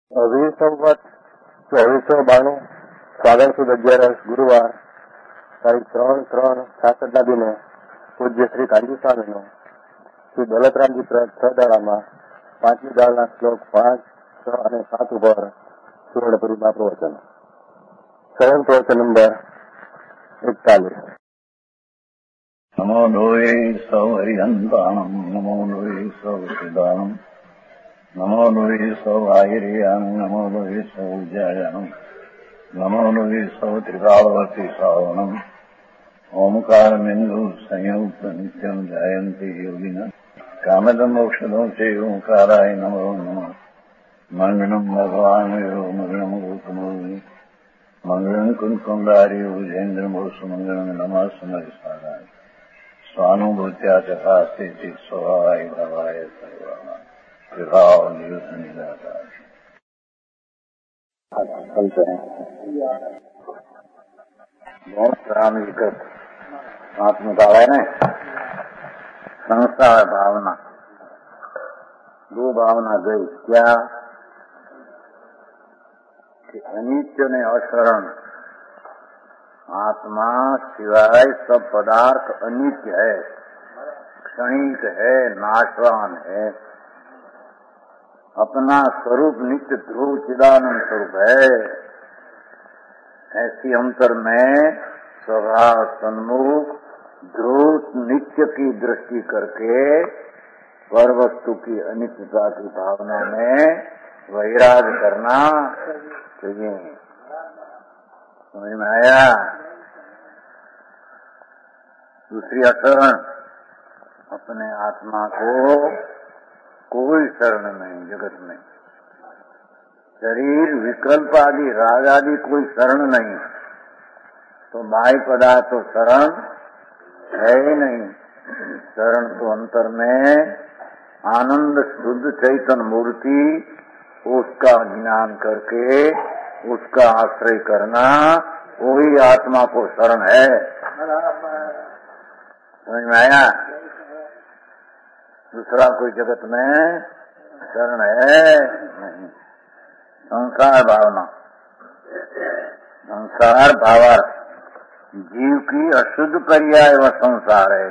સંવત 2492 ફાગણ સુદ 11 ગુરુવાર તારીખ 3/3/66 દિને પૂજ્ય શ્રી કાંજી સ્વામીનો શ્રી દોલતરામજી પ્રગટ 6 દાડામાં 5મી દાળના શ્લોક 5, 6 અને 7 ઉપર સુવર્ણપુરીમાં પ્રવચન. સ્વયં પ્રવચન નંબર 41. નમો લોહે સૌ હરિહંતાણમ, નમો લોહે સૌ સિદ્ધાણમ, નમો લોહે સૌ આહિર્યાણમ, નમો લોહે સૌ વિજયાણમ, નમો લોહે સૌ ત્રિકાળવતી શ્રાવણમ. ઓમકારમેન્દુ સંયુક્ત નિત્યમ જાયંતિ યોગિના કામદમ મોક્ષદો છે ઓંકારાય નમો નમઃ. મંગળમ ભગવાન મંગળમ ગૌતમોની મંગળમ કુંકુંડારી ભુજેન્દ્રમો સુમંગળમ નમઃ સમરિસારાય સ્વાનુભૂત્યા ચકાસ્તે સ્વભાવાય ભવાય સર્વાના વિભાવ નિયુત નિરાકાર. बहुत राम विगत आत्मकाल है ना. संसार भावना, दो भावना गई. क्या कि अनित्य ने अशरण, आत्मा सिवाय सब पदार्थ अनित्य है, क्षणिक है, नाशवान है. अपना स्वरूप नित्य ध्रुव चिदानंद स्वरूप है. ऐसी अंतर में स्वभाव सन्मुख ध्रुव नित्य की दृष्टि करके पर वस्तु की अनित्यता की भावना में वैराग करना चाहिए. समझ में आया? दूसरी अशरण, अपने आत्मा को कोई शरण नहीं जगत में. शरीर, विकल्प आदि, राग आदि कोई शरण नहीं, तो बाह्य पदार्थ तो शरण है ही नहीं. शरण तो अंतर में आनंद शुद्ध चैतन्य मूर्ति, उसका ज्ञान करके उसका आश्रय करना, वही आत्मा को शरण है. समझ में आया? दूसरा कोई जगत में शरण है नहीं. संसार भावना, संसार भावार्थ, जीव की अशुद्ध पर्याय व संसार है.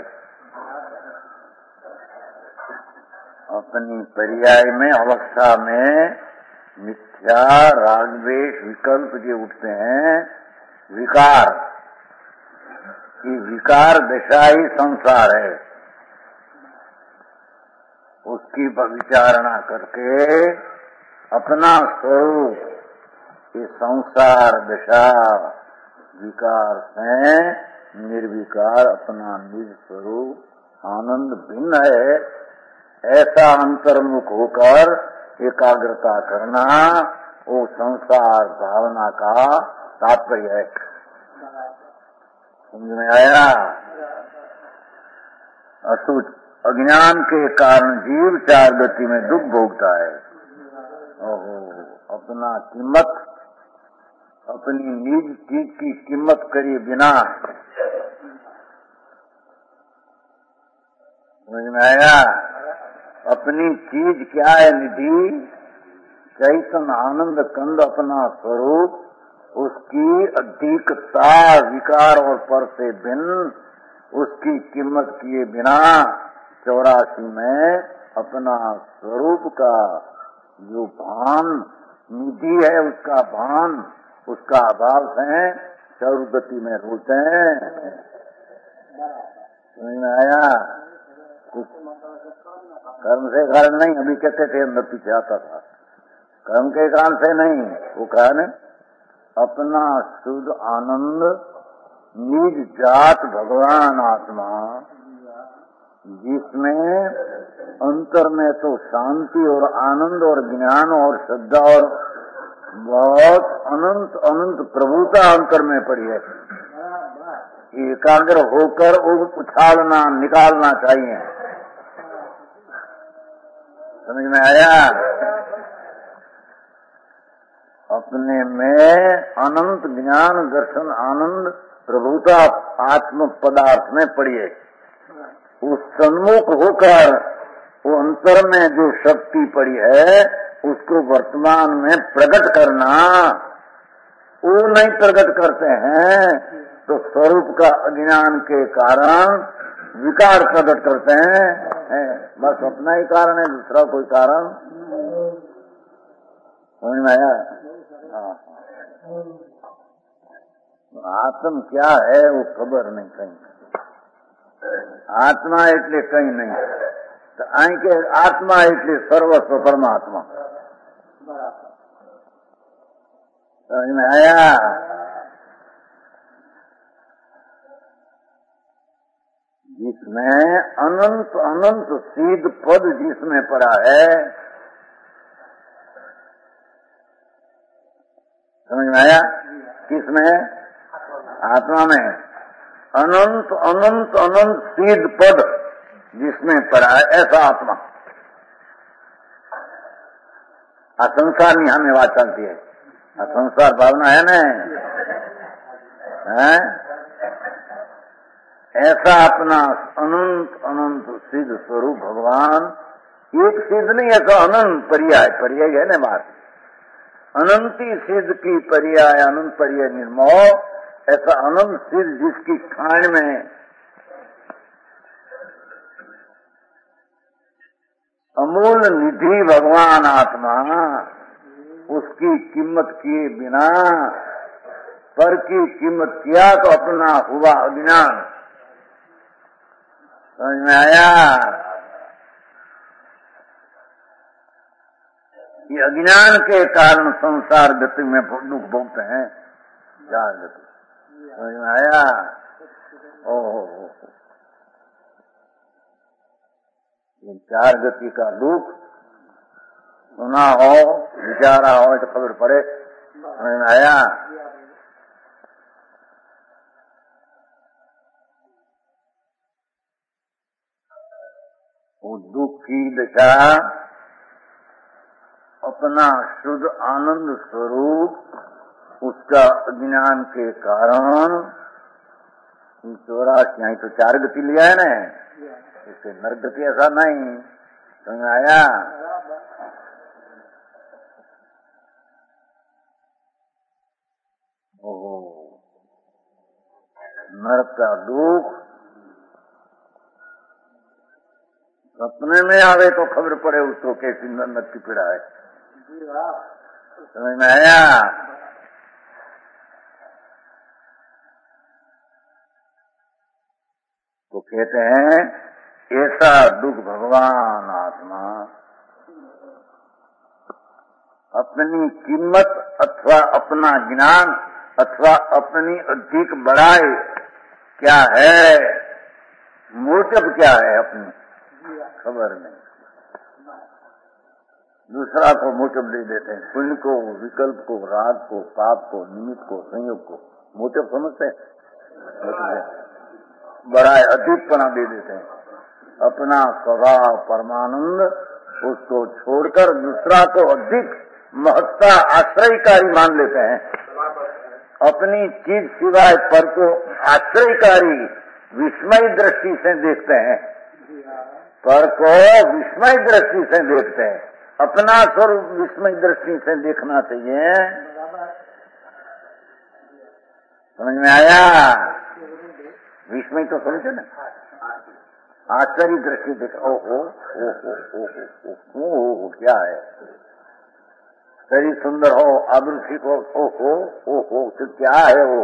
अपनी पर्याय में अवस्था में मिथ्या राग द्वेष विकल्प जो उठते हैं, विकार, ये विकार दशा ही संसार है. उसकी विचारणा करके अपना स्वरूप ये संसार दशा विकार से निर्विकार अपना निज स्वरूप आनंद भिन्न है, ऐसा अंतर्मुख होकर एकाग्रता करना, वो संसार भावना का तात्पर्य है. समझ में आया? अशुद्ध अज्ञान के कारण जीव चार गति में दुख भोगता है. ओहो, अपना कीमत, अपनी निज चीज की कीमत करे बिना, समझ में आया? अपनी चीज क्या है? निधि चैतन्य आनंद कंद अपना स्वरूप, उसकी अधिकता विकार और पर से भिन्न, उसकी कीमत किए बिना 84 में अपना स्वरूप का जो भान निधि है, उसका भान, उसका अभाव है, सर्वगति में रोते हैं. समझ में आया? कुछ कर्म से कारण नहीं, अभी कहते थे अंदर पीछे आता था, कर्म के कारण से नहीं. वो कारण अपना शुद्ध आनंद निज जात भगवान आत्मा, जिसमें अंतर में तो शांति और आनंद और ज्ञान और श्रद्धा और बहुत अनंत अनंत प्रभुता अंतर में पड़ी है. एकाग्र होकर उछालना निकालना चाहिए. समझ में आया? अपने में अनंत ज्ञान दर्शन आनंद प्रभुता आत्म पदार्थ में पड़ी है. उस सन्मुख होकर वो अंतर में जो शक्ति पड़ी है उसको वर्तमान में प्रकट करना, वो नहीं प्रकट करते हैं तो स्वरूप का अज्ञान के कारण विकार प्रकट करते हैं। बस अपना ही कारण है, दूसरा कोई कारण समझ में आया? आत्म क्या है वो खबर नहीं कहीं। आत्मा એટલે कहीं नहीं तो आई के आत्मा એટલે सर्वस्व परमात्मा। समझ में आया? जिसमें अनंत अनंत सिद्ध पद जिसमें पड़ा है, समझ में आया? किसमें? आत्मा में अनंत अनंत अनंत सिद्ध पद जिसमें पड़ा है, ऐसा आत्मा। असंसार नहीं हमें बात चलती है, असंसार भावना है ना, है? ऐसा अपना अनंत अनंत सिद्ध स्वरूप भगवान, एक सिद्ध नहीं, ऐसा अनंत पर्याय, पर्याय है ना बात, अनंती सिद्ध की पर्याय, अनंत पर्याय निर्मोह, ऐसा अनंत सिद्ध जिसकी खान में अमूल निधि भगवान आत्मा, उसकी कीमत किए बिना पर की कीमत किया तो अपना हुआ अज्ञान। समझ में आया? ये अज्ञान के कारण संसार गति में दुख भोगते हैं, चार गति। समझ में आया? ओहो, इन चार गति का दुख सुना हो, विचारा हो तो खबर पड़े। समझ में आया? वो दुख की दशा अपना शुद्ध आनंद स्वरूप, उसका अज्ञान के कारण 84 यहाँ तो चार गति लिया है ना, इससे नरक गति ऐसा नहीं। समझ आया? ओहो, नरक का दुख सपने में आवे तो खबर पड़े उसको कैसी नरक की पीड़ा है। समझ में आया? तो कहते हैं ऐसा दुख भगवान आत्मा अपनी कीमत अथवा अपना ज्ञान अथवा अपनी अधिक बड़ाई क्या है, मोटिव क्या है, अपनी खबर नहीं। दूसरा को मोटिव दे देते हैं, पुण्य को, विकल्प को, राग को, पाप को, निमित्त को, संयोग को मोटिव समझते हैं, बड़ा अधिकपना दे देते हैं। अपना स्वभाव परमानंद उसको छोड़कर दूसरा को अधिक महत्ता आश्रयकारी मान लेते हैं। अपनी चीज सिवाय पर को आश्रयकारी विस्मय दृष्टि से देखते हैं, पर को विस्मय दृष्टि से देखते हैं। अपना स्वरूप विस्मय दृष्टि से देखना चाहिए। समझ में आया? विस्मय तो समझे ना, आश्चर्य दृष्टि देख, ओहो ओहो क्या है, शरीर सुंदर हो, आदर्शिक हो, ओहो ओहो तो क्या है वो।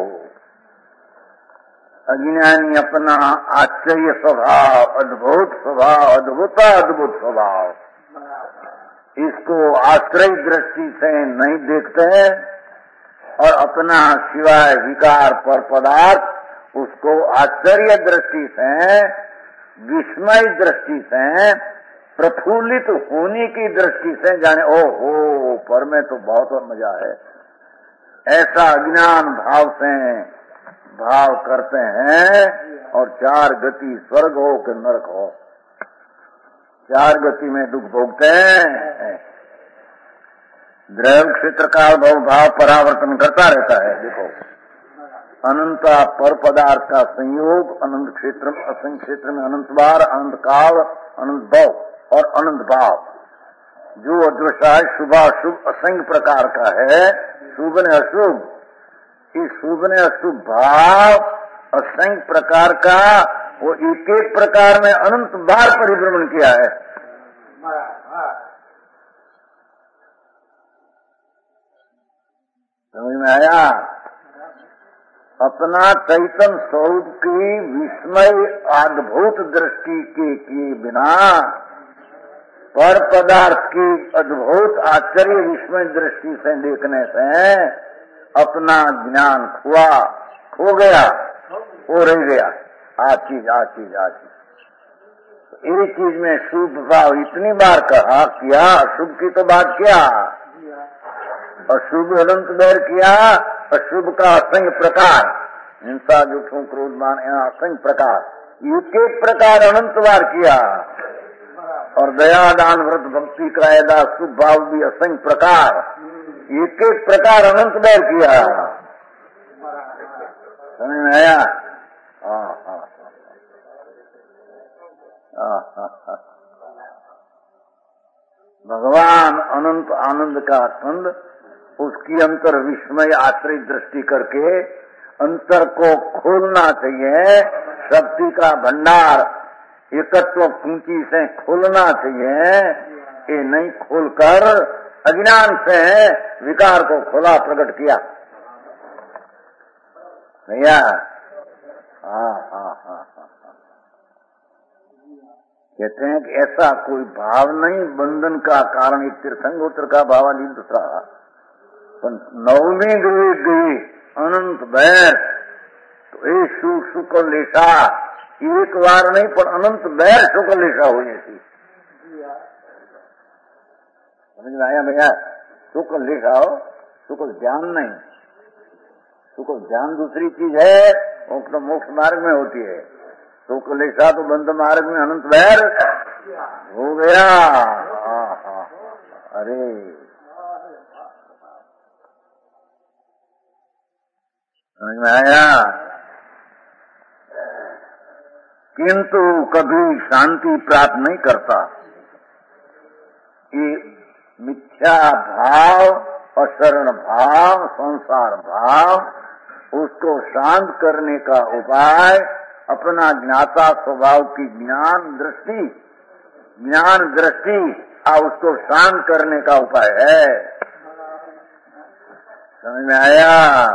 अज्ञानी अपना आश्चर्य स्वभाव, अद्भुत स्वभाव, अद्भुत स्वभाव, इसको आश्रय दृष्टि से नहीं देखते हैं और अपना सिवाय विकार पर पदार्थ उसको आश्चर्य दृष्टि से, विस्मय दृष्टि से, प्रफुल्लित होने की दृष्टि से जाने, ओहो पर में तो बहुत मजा है, ऐसा अज्ञान भाव से भाव करते हैं। और चार गति स्वर्ग हो कि नरक हो, चार गति में दुख भोगते हैं। द्रव्य क्षेत्र का भाव परावर्तन करता रहता है। देखो अनंत पर पदार्थ का संयोग, अनंत क्षेत्र असंख्य क्षेत्र में अनंत बार, अनंत काल, अनंत भाव, और अनंत भाव। जो अदृश्य है शुभ अशुभ असंख्य प्रकार का है, शुभ ने अशुभ, इस शुभ ने अशुभ भाव असंख्य प्रकार का वो एक एक प्रकार में अनंत बार परिभ्रमण किया है। समझ में आया? अपना चैतन्य स्वरूप की विस्मय अद्भुत दृष्टि के किए बिना पर पदार्थ की अद्भुत आश्चर्य विस्मय दृष्टि से देखने से अपना ज्ञान खो गया, वो रह गया। आज चीज एक चीज में शुभ भाव इतनी बार कहा किया, अशुभ की तो बात क्या, अशुभ अनंत बैर किया, अशुभ का असंख्य प्रकार, हिंसा दुखों क्रोध मान असंख्य प्रकार, एक एक प्रकार अनंत बार किया। और दया दान व्रत भक्ति कायदा शुभ भाव भी असंख्य प्रकार, एक एक प्रकार अनंत बैर किया। समझ में आया? भगवान अनंत आनंद का स्कंद, उसकी अंतर विस्मय आश्रय दृष्टि करके अंतर को खोलना चाहिए। शक्ति का भंडार एकत्व कुंची से खोलना चाहिए। ये नहीं खोलकर अज्ञान से विकार को खोला, प्रकट किया भैया। कहते हैं कि ऐसा कोई भाव नहीं बंधन का कारण, एक तीर्थंगोत्र का भावाली दूसरा, नवमी गई अनंत बैर, तो ये शुक्ल लेखा एक बार नहीं पर अनंत बैर शुक्ल लेखा हुई थी। समझ में आया भैया? शुक्ल लेखा हो, शुक्ल ज्ञान नहीं, शुक्ल ज्ञान दूसरी चीज है, वो तो मोक्ष मार्ग में होती है। शुक्ल लेखा तो बंध मार्ग में अनंत बैर हो गया। अरे समझ में आया? किंतु कभी शांति प्राप्त नहीं करता। ये मिथ्या भाव, अशरण भाव, संसार भाव, उसको शांत करने का उपाय अपना ज्ञाता स्वभाव की ज्ञान दृष्टि उसको शांत करने का उपाय है। समझ में आया?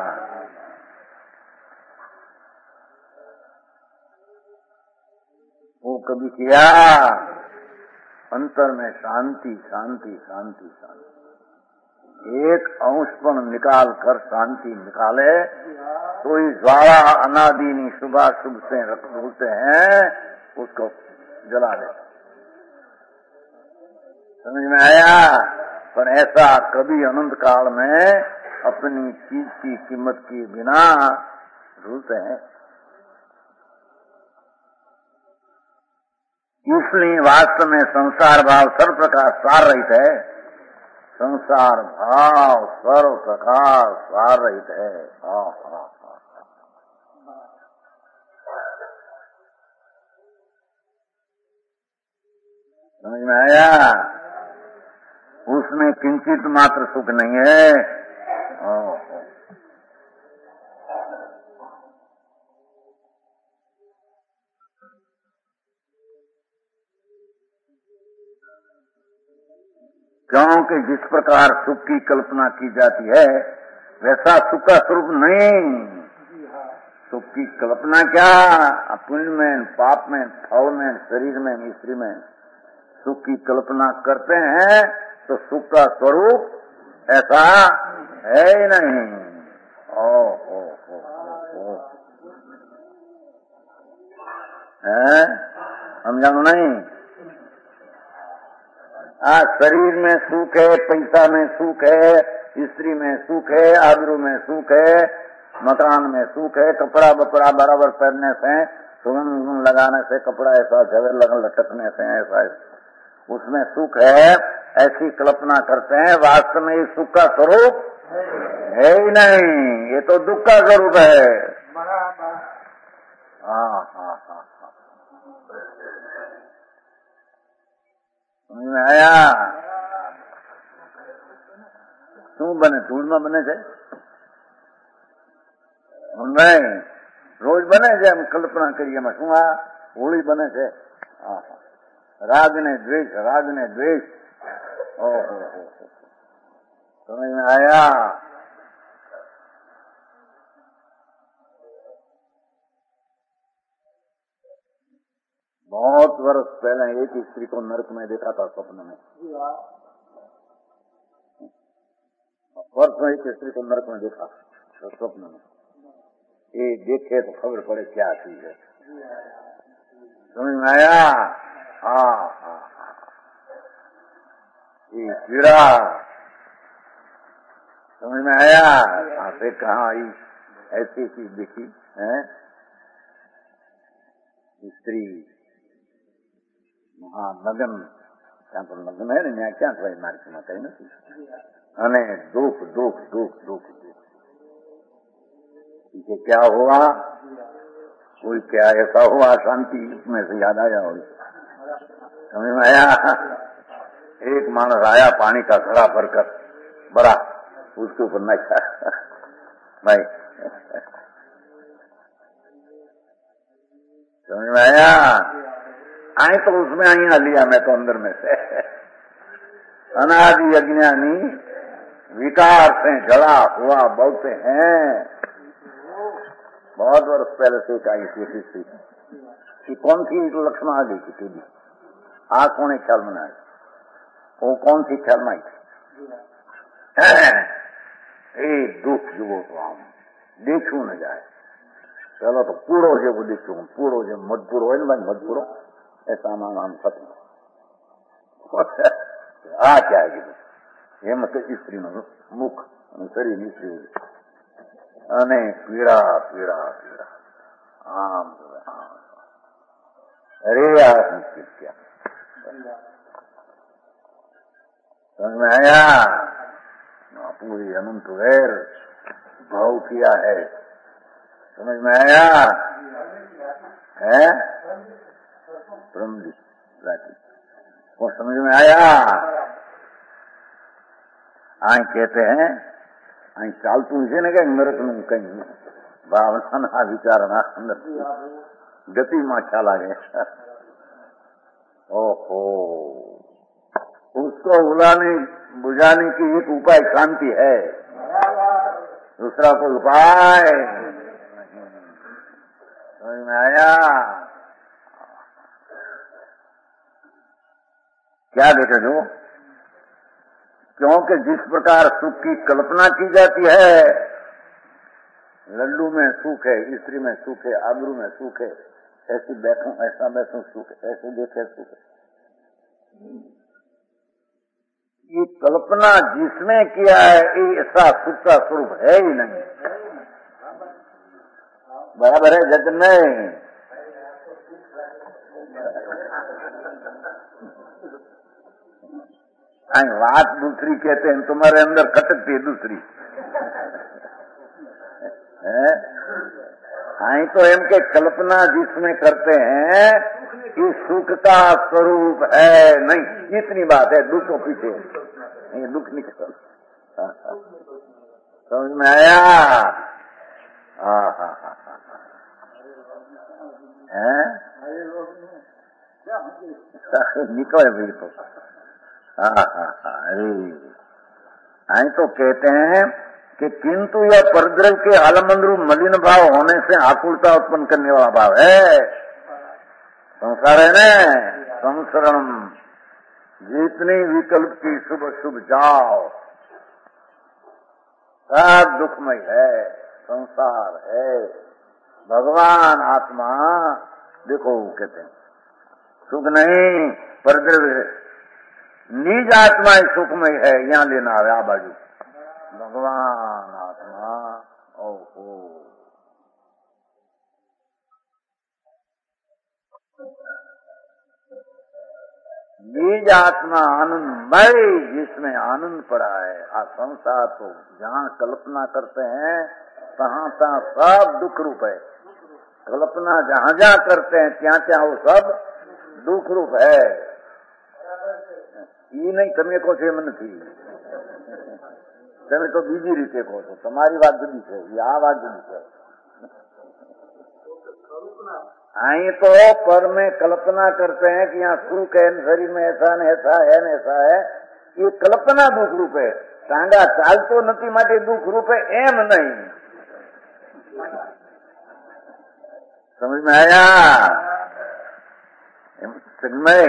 वो कभी किया अंतर में शांति शांति शांति शांति, एक अंशपन निकाल कर शांति निकाले तो इस ज्वाला अनादिनी शुभाशुभ से होते हैं, उसको जला दे। समझ में आया? पर ऐसा कभी अनंत काल में अपनी चीज की कीमत के बिना भूलते हैं। इसलिए वास्तव में संसार भाव सर्व प्रकार सार रहित है। संसार भाव सर्व प्रकार सार रहित है। समझ में आया? उसमें किंचित मात्र सुख नहीं है। क्योंकि जिस प्रकार सुख की कल्पना की जाती है वैसा सुख का स्वरूप नहीं। सुख की कल्पना क्या, पुण्य में, पाप में, फल में, शरीर में, स्त्री में सुख की कल्पना करते हैं तो सुख का स्वरूप ऐसा है ही नहीं। हम जानो नहीं। शरीर में सुख है, पैसा में सुख है, स्त्री में सुख है, आबरू में सुख है, मकान में सुख है, कपड़ा बपड़ा बराबर पहनने से, सुगंध लगाने से, कपड़ा ऐसा जगह लगन लटकने से ऐसा उसमें सुख है, ऐसी कल्पना करते हैं। वास्तव में ये सुख का स्वरूप है ही नहीं, ये तो दुख का स्वरूप है। समझ में आया? શું બને? ધૂળમાં બને છે? નહીં, રોજ બને છે. એમ કલ્પના કરીએ એમાં શું આ હોળી બને છે? રાગ ને દ્વેષ, રાગ ને દ્વેષ. ઓહો, સમજ में आया? बहुत वर्ष पहले एक स्त्री को नरक में देखा था स्वप्न में. वर्ष में एक स्त्री को नरक में देखा तो स्वप्न में. ये देखे तो खबर पड़े क्या चीज है. समझ में आया? हाँ, ये कीड़ा समझ में आया? आपसे कहा आई ऐसी चीज देखी है. स्त्री મહાનગન, ત્યાં તો લગ્ન હે ને, ત્યાં ક્યાં ભાઈ માર્કેટમાં કઈ નથી. અને दुख दुख दुख दुख दुख. इसे क्या हुआ? कोई क्या ऐसा हुआ शांति में से याद आया हो. समझ में आया? एक मानस आया पानी का घड़ा भरकर बड़ा, उसके ऊपर नाचा भाई. समझ में आया? आए तो उसमें आई लिया मैं तो अंदर में से. अनादि अज्ञानी विकार से जड़ा हुआ बोलते हैं. बहुत वर्ष पहले से आई थी कि कौन सी लक्षण आ गई थी भी आ कौन ख्याल में आई. वो कौन सी ख्याल में आई थी? दुख जो देखू न जाए. चलो तो पूरो जेव देखू, पूरो जेव मजपूरो है ना भाई, मजपूरो ऐसा नाम खत्म. आ क्या है ये मतलब स्त्री નું મુખ અને શરીર નીચે અને પીડા પીડા પીડા આમ અરે યાર मुश्किल क्या. समझ में आया? पूरी अनंत वैर भाव किया है. समझ में आया? है ब्रह्मजी वो समझ में आया? आई कहते हैं आई चालतू છે ને કઈ નરક નું કઈ ભાવના વિચારના અંદર ગતિમાં ખ્યાલ આવે. ओहो, उसको बुझाने की एक उपाय शांति है, दूसरा कोई उपाय. समझ में आया? क्या देखे जो? क्योंकि जिस प्रकार सुख की कल्पना की जाती है, लड्डू में सुख है, स्त्री में सुख है, आबरू में सुख है, ऐसी बैठूं ऐसा बैठूं सुख, ऐसे देखे सुख. ये कल्पना जिसने किया है ये ऐसा सुख का स्वरूप है ही नहीं. बराबर है जगत में? बात दूसरी कहते हैं, तुम्हारे अंदर खटकती है दूसरी. आई तो एम के कल्पना जिसमें करते हैं ये सुख का स्वरूप है नहीं. इतनी बात है. दुख को पीछे ये दुख निकल. समझ में आया? निकले भाई तो. अरे आई तो कहते हैं कि किंतु यह परद्रव्य के आलमंद्रू मलिन भाव होने से आकुलता उत्पन्न करने वाला भाव है. संसार है न, संसरण जितनी विकल्प की शुभ शुभ जाओ सब दुखमय है. संसार है, भगवान आत्मा देखो कहते हैं सुख नहीं, परद्रव्य निज आत्मा सुखमय है. यहाँ लेना है आ बाजू भगवान आत्मा. ओहो, निज आत्मा आनंदमय, जिसमें आनंद पड़ा है. आ संसार तो जहाँ कल्पना करते हैं तहाँ तहाँ सब दुख रूप है. कल्पना जहाँ जहाँ करते हैं ત્યાં ત્યાં वो सब दुख रूप है. એ નહીં તમે કહો છો એમ નથી. તમે તો બીજી રીતે કહો છો. તમારી વાત જુદી છે, આ વાત જુદી છે. અહીં तो पर में कल्पना करते हैं कि यहाँ सुख है, शरीर में ऐसा न ऐसा है न ऐसा है. ये कल्पना दुख रूप है. टांगा चालतो નથી માટે दुख रूप है एम नहीं. समझ में आया? समझ में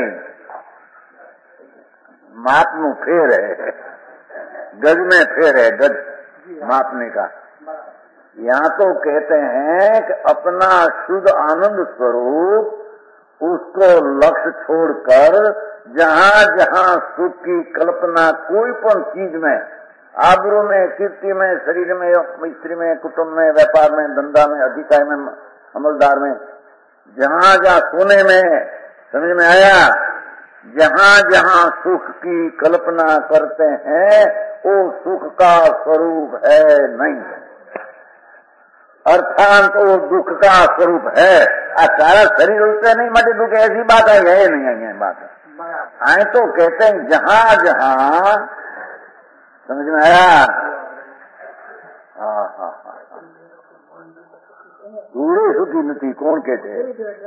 मापનું फेर है, गज में फेर है, गज मापने का. यहाँ तो कहते हैं कि अपना शुद्ध आनंद स्वरूप उसको लक्ष्य छोड़कर जहाँ जहाँ सुख की कल्पना कोई पण चीज में, आबरू में, कीर्ति में, शरीर में, स्त्री में, कुटुंब में, व्यापार में, धंधा में, अधिकारी में, अमलदार में, जहाँ जहाँ सोने में, समझ में आया, जहाँ जहाँ सुख की कल्पना करते हैं वो सुख का स्वरूप है नहीं, अर्थात वो दुख का स्वरूप है. आ सारा शरीर उससे नहीं मटे दुख, ऐसी बात है नहीं है बात. आए तो कहते हैं जहाँ जहाँ, समझ में आया? हाँ हाँ हाँ, पूरे सुखी नहीं कौन कहते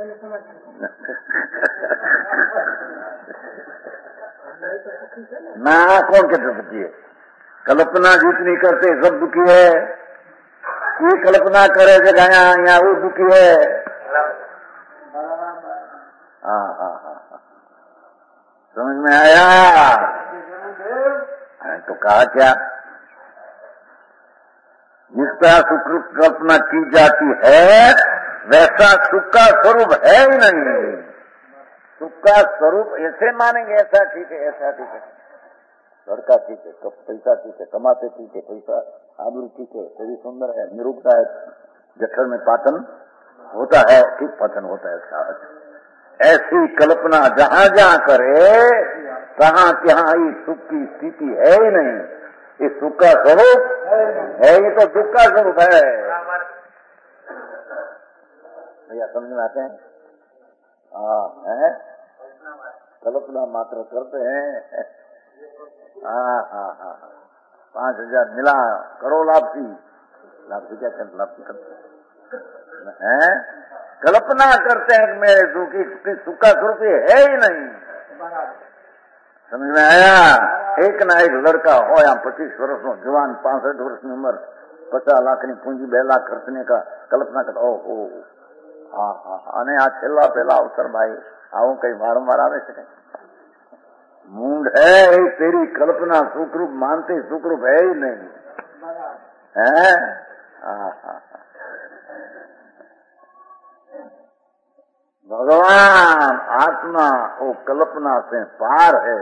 ना, कौन कहते सुखी है? कल्पना जितनी करते सब दुखी है. ये कल्पना करे कि यहाँ वो दुखी है. हाँ हाँ हाँ, समझ में आया? तो कहा क्या, जिस तरह सुख कल्पना की जाती है वैसा सुख का स्वरूप है ही नहीं. सुख का स्वरूप ऐसे मानेंगे ऐसा ठीक है, ऐसा ठीक है, लड़का ठीक है, पैसा ठीक है, कमाते ठीक है, पैसा आबरू ठीक है, शरीर सुंदर है, निरूपता है, जठर में पाचन होता है, ठीक पाचन होता है. ऐसी कल्पना जहाँ जहाँ करे तहाँ तहाँ ही सुख की स्थिति है ही नहीं. ये सुख का स्वरूप है, ये तो दुख का स्वरूप है. भैया समझ में आते हैं? हाँ है, कल्पना मात्र करते हैं. हाँ हाँ हाँ, 5,000 मिला, करो लापसी. लापसी क्या करते, लापसी करते हैं, कल्पना करते हैं कि मेरे सुख का स्वरूप है ही नहीं. समझ में आया? एक ना एक लड़का हो या 25 वर्ष नो जवान, 65 वर्ष की उम्र, 50 लाख की पूंजी 2 लाख खर्चने का कल्पना करता. ओ हाँ हाँ, અને આ છેલ્લા પહેલા અવસર ભાઈ આવું કઈ વારંવાર આવે છે? मूंड है तेरी कल्पना सुखरूप मानते सुखरूप है ही नहीं है. भगवान आत्मा वो कल्पना से पार है.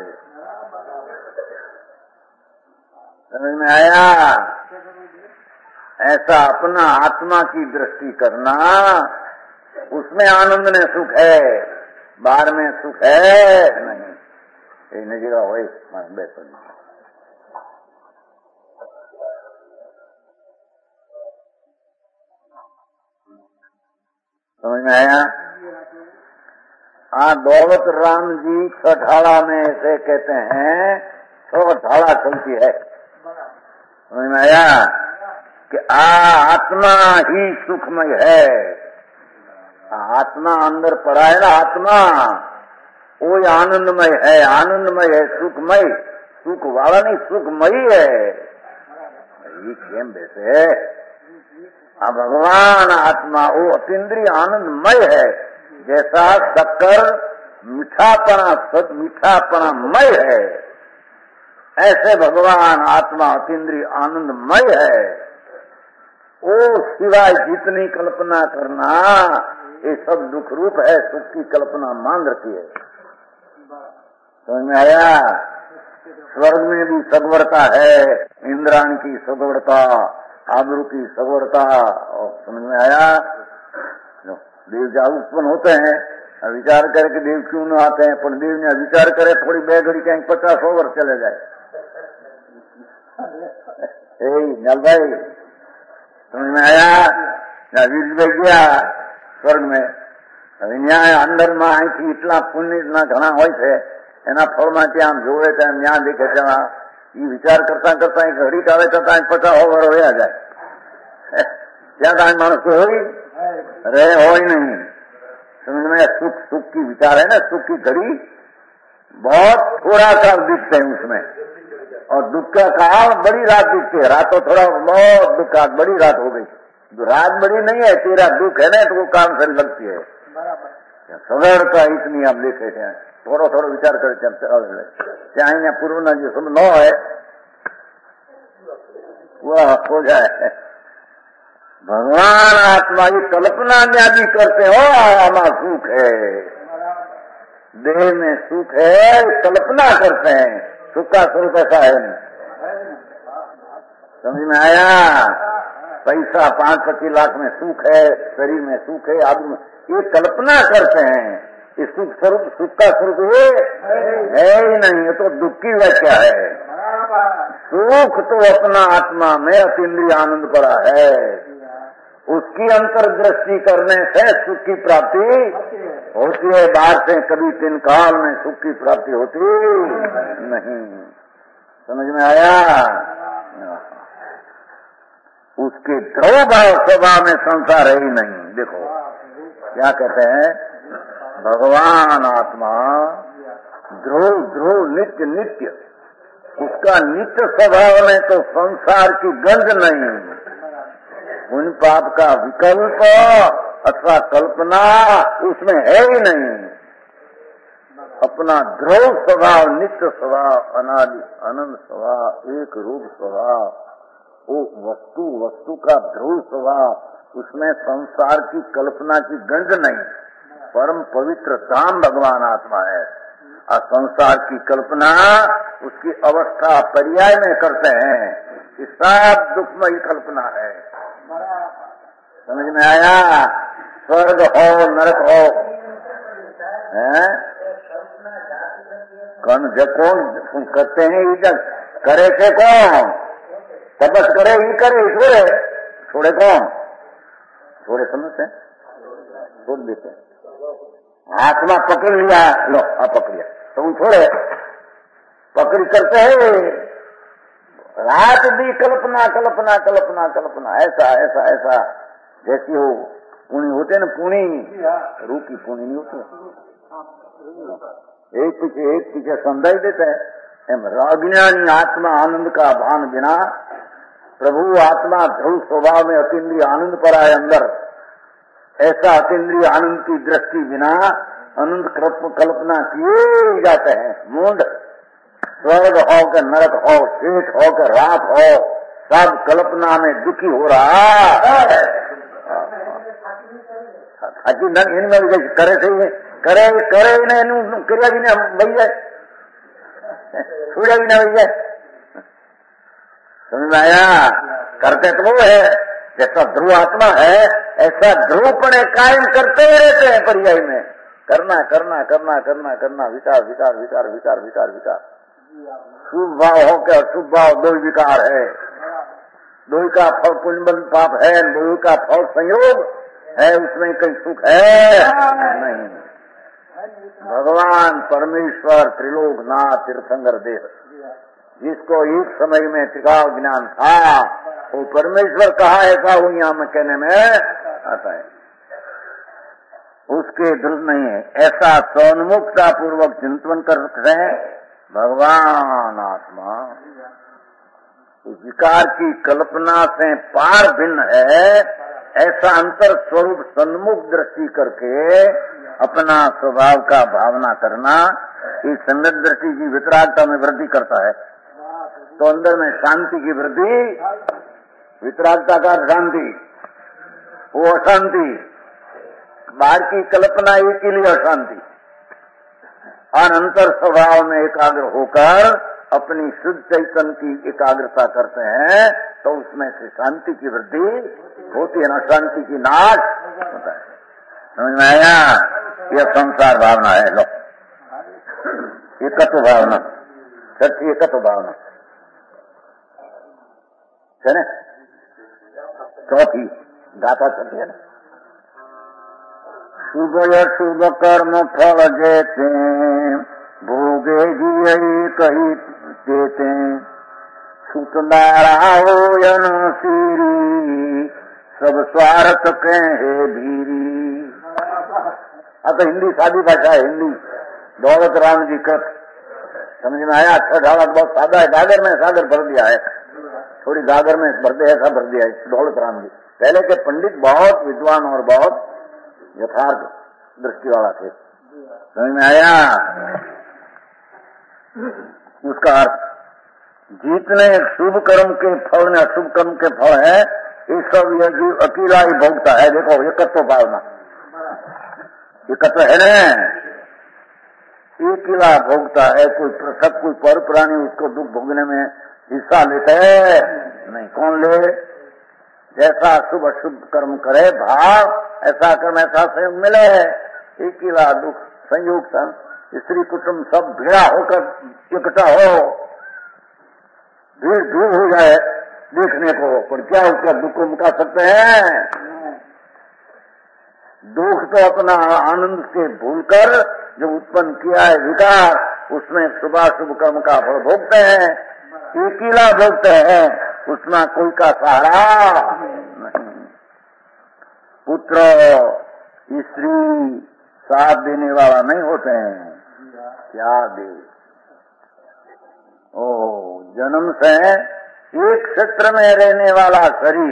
समझ में आया? ऐसा अपना आत्मा की दृष्टि करना, उसमें आनंद ने सुख है, बाहर में सुख है नहीं. એ જગા હોય મારે બેસો. समझ में आया? हाँ, दौलत राम जी छठाड़ा में ऐसे कहते हैं, 6 ढाला चलती है. समझ में आया कि आत्मा ही सुखमय है. आत्मा अंदर पड़ा है ना, आत्मा वो आनंदमय है, आनंदमय है, सुखमय, सुख वाला नहीं सुखमयी है. ये केम वैसे भगवान आत्मा वो अतीन्द्रिय आनंदमय है. जैसा शक्कर मीठापनामय है, ऐसे भगवान आत्मा अतीन्द्रिय आनंदमय है. वो सिवाय जितनी कल्पना करना ये सब दुख रूप है. सुख की कल्पना मान रखी है. समझ में आया? स्वर्ग में भी सगवड़ता है, इंद्राणी की सगवड़ता, आबरू की सगवड़ता. समझ में आया? देव जब उत्पन्न होते हैं विचार करे कि देव क्यों न आते हैं, पर देव ने विचार करे थोड़ी 2 घड़ी कहीं 50 वर्ष चले जाए. नल भाई समझ में आया? वीर गया स्वर्ग में. હવે ન્યાય અંદર માં અહીંથી એટલા પુણ્ય ના ઘણા હોય છે એના ફળમાં ત્યાં જોવે ત્યાં ત્યાં દેખે ત્યાં એ વિચાર કરતા કરતા એક ઘડીક આવે તો ત્યાં 50 ઓવર વયા જાય. ત્યાં કાંઈ માણસ હોય रे हो ही नहीं. समझ में सुख सुख की विचार है ना, सुख की घड़ी बहुत थोड़ा सा दिखते हैं उसमें, और दुख का काल बड़ी रात दिखती है. रात तो थोड़ा बहुत दुख का बड़ी रात हो गई. रात बड़ी नहीं है, तेरा दुख है ना तो वो काम से लगती है. सवेर का इतनी आप देखे थे थोड़ो थोड़ो विचार करे ત્યાં પૂર્વના જે સમજ ન હોય वह हो जाए. भगवान आत्मा की कल्पना आदि करते हो आत्मा सुख है, देह में सुख है, कल्पना करते हैं. सुख का स्वरूप ऐसा है नहीं. समझ में आया? पैसा 5-25 लाख में सुख है, शरीर में सुख है, आदमी ये कल्पना करते हैं. ये सुख स्वरूप सुख का स्वरूप है ही नहीं, ये तो दुख की व्याख्या है. सुख तो अपना आत्मा में अतीन्द्रिय आनंद पड़ा है, उसकी अंतर्दृष्टि करने से सुख की प्राप्ति होती है. बाहर से कभी 3 काल में सुख की प्राप्ति होती नहीं. समझ में आया? उसके ध्रुव भाव स्वभाव में संसार है ही नहीं. देखो क्या कहते हैं, भगवान आत्मा ध्रुव ध्रुव नित्य नित्य, उसका नित्य स्वभाव में तो संसार की गंध नहीं. उन पाप का विकल्प अथवा कल्पना उसमें है ही नहीं. अपना ध्रुव स्वभाव, नित्य स्वभाव, अनादि अनंत स्वभाव, एक रूप स्वभाव, वो वस्तु का ध्रुव स्वभाव, उसमें संसार की कल्पना की गंध नहीं. परम पवित्र धाम भगवान आत्मा है. और संसार की कल्पना उसकी अवस्था पर्याय में करते हैं. ये सब दुखमयी कल्पना है. समझ में आया? स्वर्ग हो नरक हो, कौन करते हैं इधर करे थे कौन? तपस करे ही करे, छोड़े कौन? छोड़े समझते छोड़ देते. हाथ में पकड़ लिया, लो आप पकड़िया तुम छोड़े पकड़ करते है. रात भी कल्पना कल्पना कल्पना कल्पना, ऐसा ऐसा ऐसा जैसी हो पुणी होते न, पुणी रूपी पुणी नहीं होती, एक पीछे संदाई देता है. अज्ञानी आत्मा आनंद का भान बिना, प्रभु आत्मा ध्रुव स्वभाव में अतीन्द्रिय आनंद पर आए अंदर, ऐसा अतीन्द्रिय आनंद की दृष्टि बिना अनंत कल्पना किए जाते हैं. मूंड स्वर्ग हो के नरक हो, शेष हो के रात हो, सब कल्पना में दुखी हो रहा है. इनमें करे थे करे करे क्रिया भी नहीं बन जाए, छूड़ा भी ना बन जाए. समझ में आया? करते तो वो है, जैसा ध्रुव आत्मा है ऐसा ध्रुवपणे कायम करते ही रहते हैं. पर्याय में करना करना करना करना करना, विचार विचार विचार विचार विचार विचार. शुभ भाव हो के अशुभ भाव, दो विकार है. दो का फल पुण्य पाप है, दो का फल संयोग है, उसमें कहीं सुख है नहीं. भगवान परमेश्वर त्रिलोकनाथ तीर्थंकर देव, जिसको एक समय में त्रिकाल ज्ञान था, वो परमेश्वर कहा ऐसा हो यहाँ में कहने में आता है. उसके दृढ़ नहीं है. ऐसा सोन्मुखता पूर्वक चिंतन करते हैं. भगवान आत्मा विकार की कल्पना से पार भिन्न है. ऐसा अंतर स्वरूप सन्मुख दृष्टि करके अपना स्वभाव का भावना करना, इस सम्यक दृष्टि की वितरागता में वृद्धि करता है. तो अंदर में शांति की वृद्धि, वितरागता का शांति, वो अशांति, बाहर की कल्पना एक के लिए अशांति. और अंतर स्वभाव में एकाग्र होकर अपनी शुद्ध चैतन्य की एकाग्रता करते हैं तो उसमें से शांति की वृद्धि होती है, अशांति की नाश होता है. समझ में आया? यह संसार भावना है. लो एकत्व भावना, सच्ची एकत्व भावना है ना. चौथी गाथा चलती है ना, शुभ शुभ कर्म फल जेते भोगे जी कही देते सुतनारा हो यन सीरी सब स्वार्थ के है भीरी। तो हिंदी सादी भाषा है, हिंदी दौलत राम जी कृत, समझ में आया? अच्छा ढाला बहुत सादा है, गागर में सागर भर दिया है, थोड़ी गागर में भर दे ऐसा भर दिया है दौलत राम जी। पहले के पंडित बहुत विद्वान और बहुत यथार्थ दृष्टि वाला थे, समझ में आया? उसका अर्थ जितने शुभ कर्म के फल में अशुभ कर्म के फल है, ये सब यह जीव अकेला ही भोगता है। देखो एकत्व भावना, एकत्व है ना, अकेला भोगता है। कोई पृथक कोई पर प्राणी उसको दुख भोगने में हिस्सा लेते है नहीं। कौन ले? जैसा शुभ अशुभ कर्म करे भाव, ऐसा कर्म ऐसा संयोग मिले। अकेला दुख संयोग स्त्री कुटुंब सब भिड़ा होकर इकट्ठा हो, भीड़ दूर हो जाए देखने को, पर क्या उसका दुख को मुका सकते हैं? दुख तो अपना आनंद से भूलकर जो उत्पन्न किया है विकार, उसमें शुभाशुभ कर्म का फल भोगते हैं, अकेला भोगते हैं, उसमें कोई का सहारा नहीं। पुत्र स्त्री साथ देने वाला नहीं होते हैं, क्या दे? ओ जन्म से एक क्षेत्र में रहने वाला शरीर,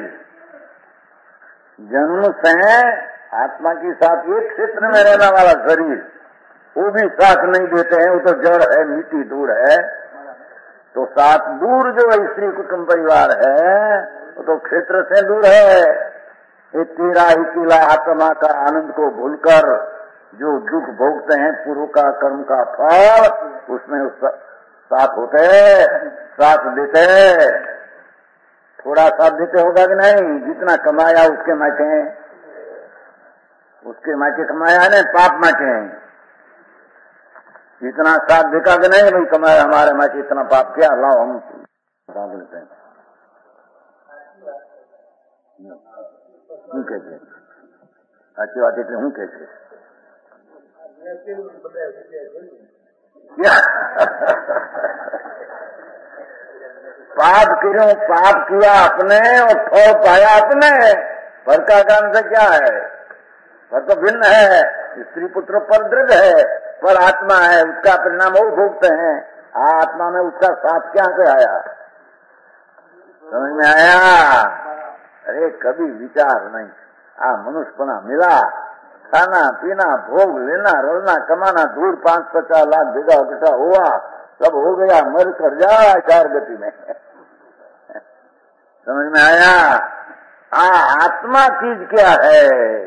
जन्म से आत्मा के साथ एक क्षेत्र में रहने वाला शरीर, वो भी साथ नहीं देते हैं, वो तो जड़ है, मिट्टी दूर है। तो साथ दूर जो स्त्री कुटुंब परिवार है वो तो क्षेत्र से दूर है। ये तेरा अकेला आत्मा का आनंद को भूलकर जो दुख भोगते हैं पूर्व का कर्म का फल, उसमें उस साथ होते, साथ देते, थोड़ा साथ देते होगा कि नहीं? जितना कमाया उसके मायके कमाया है ना, पाप मायके हैं। जितना साथ देखा कि नहीं भाई कमाया हमारे मायके इतना पाप किया, लाओ हम साथ लेते हैं। हूँ कैसे अच्छी बात है, हूँ कैसे पाप क्यों? पाप किया अपने और फल पाया अपने, फल का कारण से क्या है? फल तो भिन्न है, स्त्री पुत्र पर दृढ़ है, पर आत्मा है, उसका परिणाम वो भोगते हैं। आत्मा में उसका साथ क्या से आया? समझ में आया? अरे कभी विचार नहीं, मनुष्यपना मिला, खाना पीना भोग लेना रोना कमाना, दूर 5-50 लाख भेगा इकट्ठा हुआ, सब हो गया, मर कर जा चार गति में। समझ में आया? आत्मा चीज क्या है?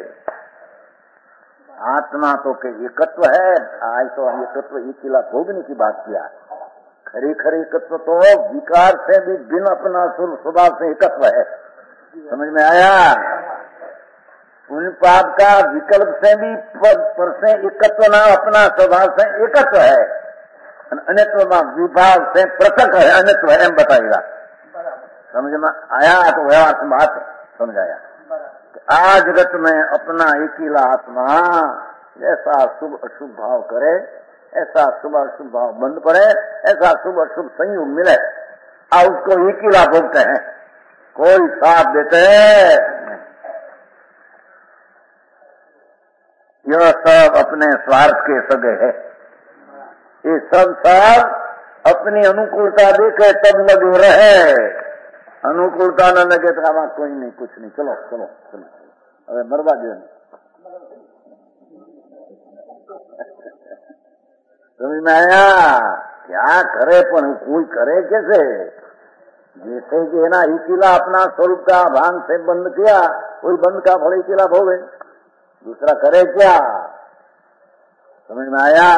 आत्मा तो के एकत्व है। आज तो एकत्व अकेला भोगने की बात किया, खरे खरे एकत्व तो विकार से भी बिन अपना स्वभाव से एकत्व है। समझ में आया? पुण्य पाप का विकल्प से भी पर से एकत्व ना, अपना स्वभाव से एकत्व है, अन्यत्व विभाव से पृथक है, अन्यत्व है, बताएगा। समझ में आया? तो व्यवहार बात समझाया। आज जगत में अपना अकेला आत्मा जैसा शुभ अशुभ भाव करे, ऐसा शुभ अशुभ भाव बंद पड़े, ऐसा शुभ अशुभ संयोग मिले, और उसको अकेला भोगते हैं, कोई साथ देते हैं। यह सब अपने स्वार्थ के सगे है। ये सब अपनी अनुकूलता देखे तब लगे रहे, अनुकूलता न लगे तो हमारा कोई नहीं, कुछ नहीं, चलो चलो चलो, अरे मरवा जो समझ में आया? क्या करे पर कोई करे कैसे? जैसे कि है ना, अकेला अपना स्वरूप का भान से बंद किया, कोई बंद का फल अकेला भोगे, दूसरा करे क्या? समझ में आया?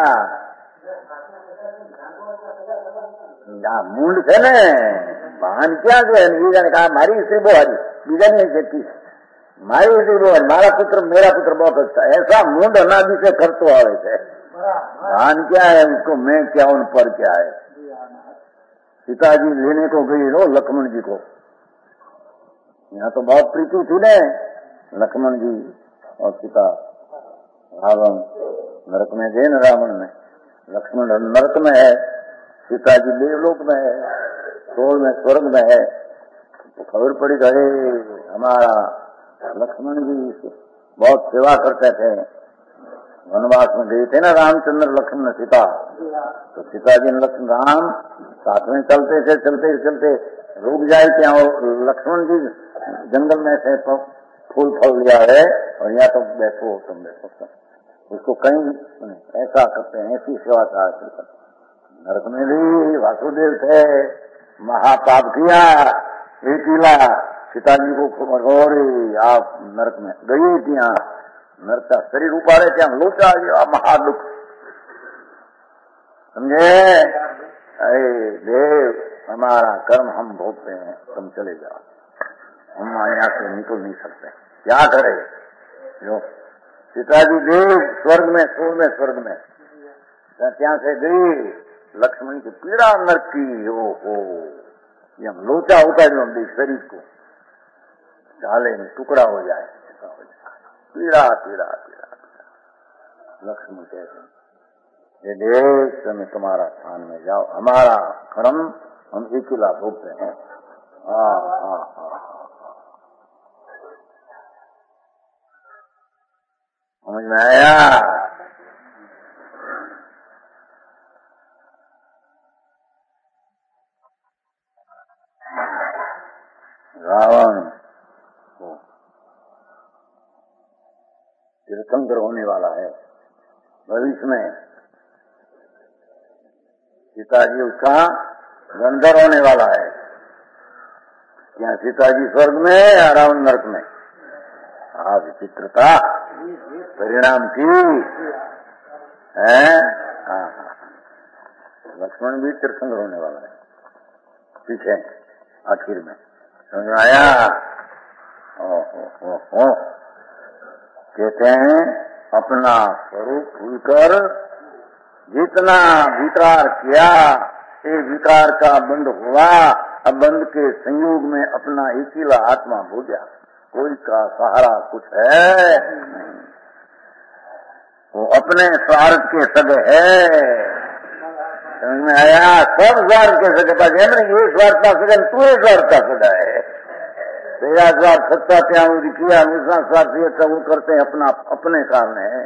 मूंड છે ને ભાન ક્યાં છે? બીજાને કहा મારી स्त्री બહુ હારી, બીજાની જતી મારી स्त्री બહુ હારી, મારા पुत्र मेरा पुत्र बहुत अच्छा, ऐसा मूंड अनादि से करतो आवे છે। भान क्या है उसको? मैं क्या उन पर क्या है? सीताजी लेने को गई हो लक्ष्मण जी को, यहाँ तो बहुत प्रीति थी ने लक्ष्मण जी और सीता। रावण नरक में गए न रावण में, लक्ष्मण नरक में है, सीता जी देवलोक में है, सोल में स्वर्ग में है। तो खबर पड़ी गए हमारा लक्ष्मण जी बहुत सेवा करते थे, वनवास में गए थे ना रामचंद्र लक्ष्मण सीता, तो सीता जी लक्ष्मण राम साथ में चलते थे, चलते चलते रुक जाए क्या, लक्ष्मण जी जंगल में से फूल फल लिया है और यहाँ तो बैठो, तुम बैठो, उसको कहीं ऐसा करते हैं, ऐसी सेवा करते हैं। नरक में भी वासुदेव थे, महापाप किया, एकीला सीता जी को खबर, आप नरक में गई थी, नरक का शरीर उपाड़े क्या लोचा गया, महादुख, समझे? अरे देव हमारा कर्म हम भोगते हैं, तुम चले जाओ, हम यहाँ से निकल नहीं सकते, क्या करे? जो सीता जी देव स्वर्ग में, सोल में स्वर्ग में, ત્યાં से गई, लक्ष्मण की पीड़ा नरक की, हो ये हम लोचा होता है जो हम शरीर को डाले में टुकड़ा हो जाए, पीड़ा पीड़ा पीड़ा। लक्ष्मण कहते हैं ये देव तुम्हें तुम्हारा स्थान में जाओ, हमारा कर्म हम अकेला भोगते हैं। समझ में आया? रावण तीर्थंकर होने वाला है भविष्य में, सीता जी उसका गंधर होने वाला है। क्या सीता जी स्वर्ग में या रावण नरक में? विचित्रता परिणाम की है। लक्ष्मण भी तीर्थंकर होने वाला है पीछे आखिर में, समझ में आया? कहते हैं अपना स्वरूप भूलकर जितना विकार किया, ये विकार का बंध हुआ, अब बंध के संयोग में अपना अकेला आत्मा हो गया, कोई का सहारा कुछ है नहीं, वो अपने स्वार्थ के सगे है। समझ में आया? सब स्वार्थ के सगे पास है, ये स्वार्थ का सगा, तू स्वार्थ का सगा है, तेरा स्वार्थ सत्ता त्याग किया, दूसरा स्वार्थ ये सब करते हैं अपना अपने कारण है।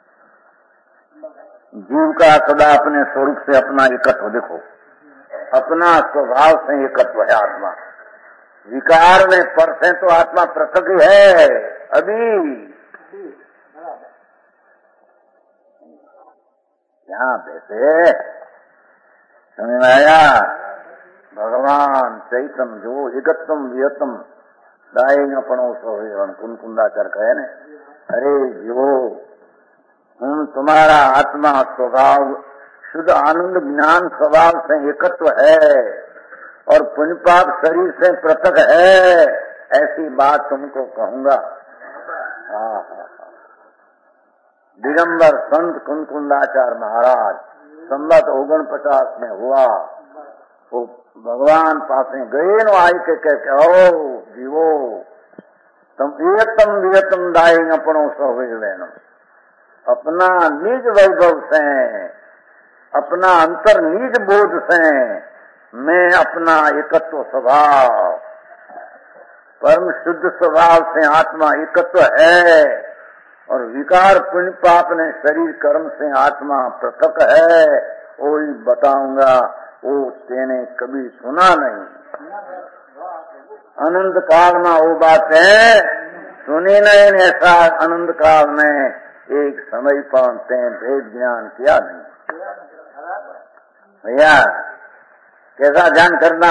जीव का सदा अपने स्वरूप से अपना एकत्व देखो, अपना स्वभाव से एकत्व है आत्मा, विकार में पर से तो आत्मा पृथक ही है अभी। क्या वैसे समझ में आया? भगवान चैतन्य जो एकत्वम विहतम दाएंगे पणो सो कुंकुंदाचार कहे ने, अरे जो तुम्हारा आत्मा स्वभाव शुद्ध आनंद ज्ञान स्वभाव से एकत्व है और पुण्य पाप शरीर से पृथक है, ऐसी बात तुमको कहूंगा। दिगंबर संत कुंकुंदाचार्य महाराज संवत 49 में हुआ, वो भगवान पासे गए नो आई के कहते, ओ जीवो तुम एकतम वियतम दाएंगे अपनों सो, अपना निज वैभव से, अपना अंतर निज बोध से मैं अपना एकत्व स्वभाव, परम शुद्ध स्वभाव से आत्मा एकत्व है और विकार पुण्य पाप ने शरीर कर्म से आत्मा पृथक है, वो ही बताऊंगा, वो तेने कभी सुना नहीं। अनंत काल में वो बात है सुनी नहीं, ऐसा अनंत काल में एक समय पाते भेद ज्ञान किया नहीं। भैया कैसा ध्यान करना,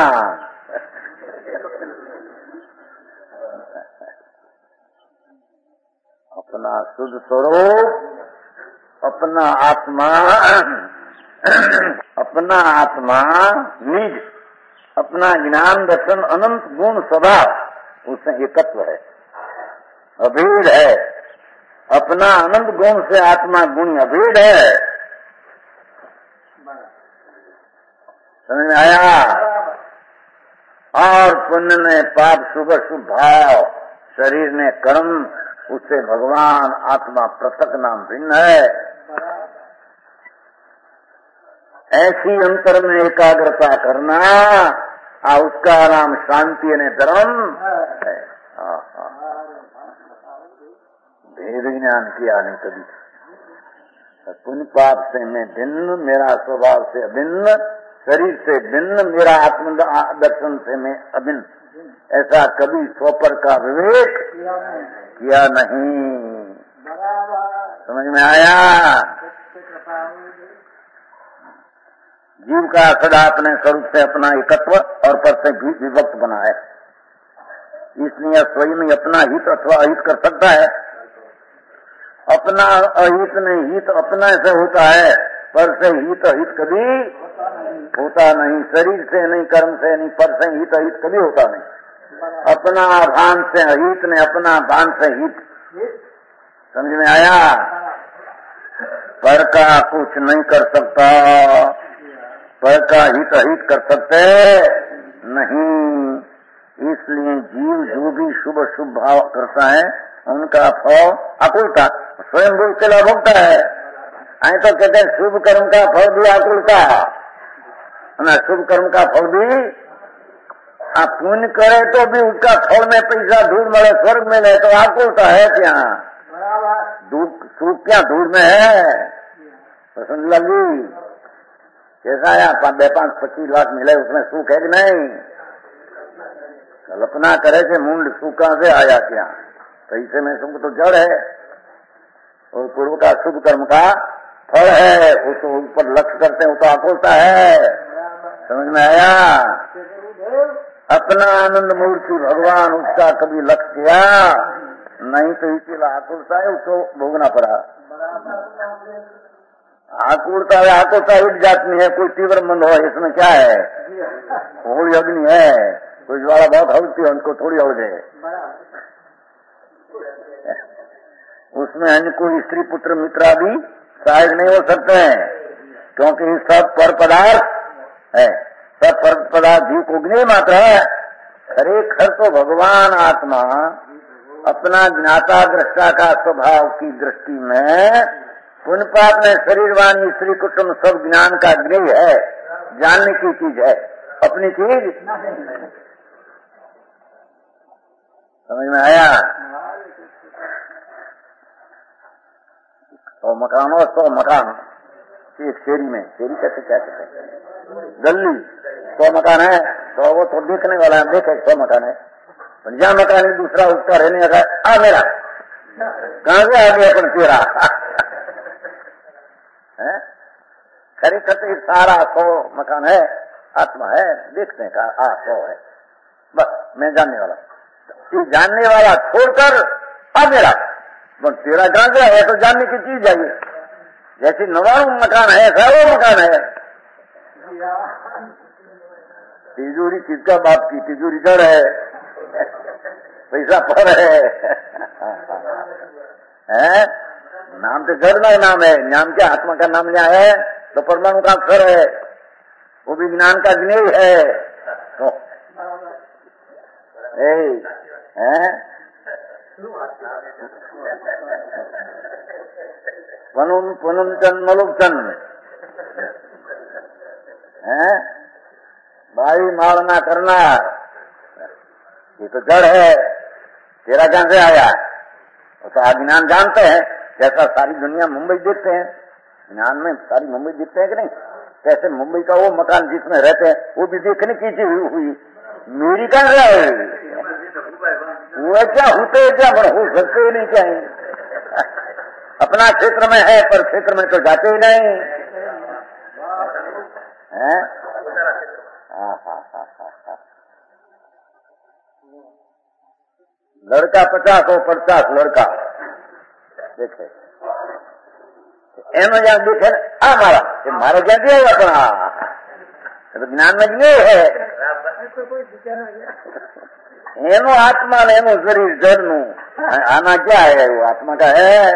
अपना शुद्ध स्वरूप, अपना आत्मा, अपना आत्मा निज, अपना ज्ञान दर्शन अनंत गुण स्वभाव उससे एकत्व है, अभेद है। अपना अनंत गुण से आत्मा गुण अभेद है, समझ में आया? और पुण्य ने पाप शुभ शुभ भाव, शरीर ने कर्म, उससे भगवान आत्मा पृथक नाम भिन्न है। ऐसी अंतर में एकाग्रता करना उसका नाम शांति ने धर्म है। भेद ज्ञान किया नहीं कभी। पुण्य पाप से मैं भिन्न, मेरा स्वभाव से अभिन्न, शरीर से भिन्न, मेरा आत्म दर्शन से मैं अभिन्न, ऐसा कभी स्वपर का विवेक किया नहीं। समझ में आया? जीव का सदा अपने स्वरूप से अपना एकत्व और पर से भी विभक्त बना है, इसलिए स्वयं ही अपना हित अथवा अहित कर सकता है। अपना अहित नहीं, हित अपना से होता है, पर से हित अहित कभी होता नहीं। शरीर से नहीं, कर्म से नहीं, पर से हित अहित कभी होता नहीं। अपना भान से अहित ने, अपना भान से हित। समझ में आया? पर का कुछ नहीं कर सकता, पर का हित अहित कर सकते नहीं। इसलिए जीव जो भी शुभ शुभ भाव करता है उनका फल आकुलता स्वयं भूल के लाभ होता है। आई तो कहते हैं शुभ कर्म का फल भी आकुलता है, शुभ कर्म का फल भी पुण्य करे तो भी उसका फल में पैसा धूल मिले, स्वर्ग मिले तो आकुलता है क्या? सुख क्या धूल में है? पसंद लगी कैसा आया? 5-25 लाख मिले उसमें सुख है कि नहीं? कल्पना करे कि मुंड सुख से आया क्या? पैसे में सुख तो जड़ है और पूर्व का शुभ कर्म का फल है, वो तो ऊपर लक्ष्य करते हैं, वो तो आकुलता है। समझ में आया? अपना आनंद मूर्ति भगवान, उसका कभी लक्ष्य किया नहीं तो इसीलिए आकुलता है, उसको भोगना पड़ा। आकुलता है, आकुलता एक जात में है, कोई तीव्र मन हो, इसमें क्या है? होली अग्नि है, कोई ज्वाला बहुत हल्की है, उनको थोड़ी हो जाए। उसमें अन्य कोई स्त्री पुत्र मित्र आदि सहायक नहीं हो सकते हैं, क्योंकि सब पर पदार्थ है, सब पर पदार्थ जीव को ज्ञेय मात्र है। खरेखर तो भगवान आत्मा अपना ज्ञाता दृष्टा का स्वभाव की दृष्टि में पुण्य पाप में शरीर वाणी स्त्री कुटुंब सब ज्ञान का ज्ञेय है, जानने की चीज है, अपनी चीज। समझ में आया? 100 मकान और 100 मकान एक शेरी में, शेरी कैसे क्या कहते हैं, गली 100 मकान है तो वो तो देखने वाला है, देखे 100 मकान है, जहाँ मकान है दूसरा उसका रहने का आ मेरा कहाँ से आ गया अपन तेरा है? खरीद तो सारा 100 मकान है, आत्मा है, देखते हैं कहा 100 है, बस मैं जानने वाला, जानने वाला छोड़कर आ मेरा, बस तेरा कहाँ से है? तो जानने की चीज चाहिए। जैसे 99 मकान है, 100 मकान है। तिजोरी किसका बाप की? तिजोरी जड़ है, पैसा पर है? नाम तो जड़ का नाम है, नाम क्या? आत्मा का नाम क्या है? तो परमाणु का अक्षर है, वो भी ज्ञान का ज्ञेय है। तो पुनम चंद मलुक चंद है भाई, मारना करना ये तो जड़ है, तेरा कहां से आया? तो अज्ञान जानते हैं, जैसा सारी दुनिया मुंबई देखते हैं, ज्ञान में सारी मुंबई देखते हैं कि नहीं? कैसे मुंबई का वो मकान जिसमें रहते हैं वो भी देखने की चीज हुई, मेरी कहां से आई? वो क्या होते क्या बड़ा हो सकते ही नहीं चाहिए। अपना क्षेत्र में है पर क्षेत्र में तो जाते ही नहीं है। लड़का 50 और 50 लड़का देखे एम जहाँ देखे मारा क्या दिया अपना तो ज्ञान में नहीं है। एनो आत्मा ने एनो शरीर जड़ नु आना क्या है? वो आत्मा का है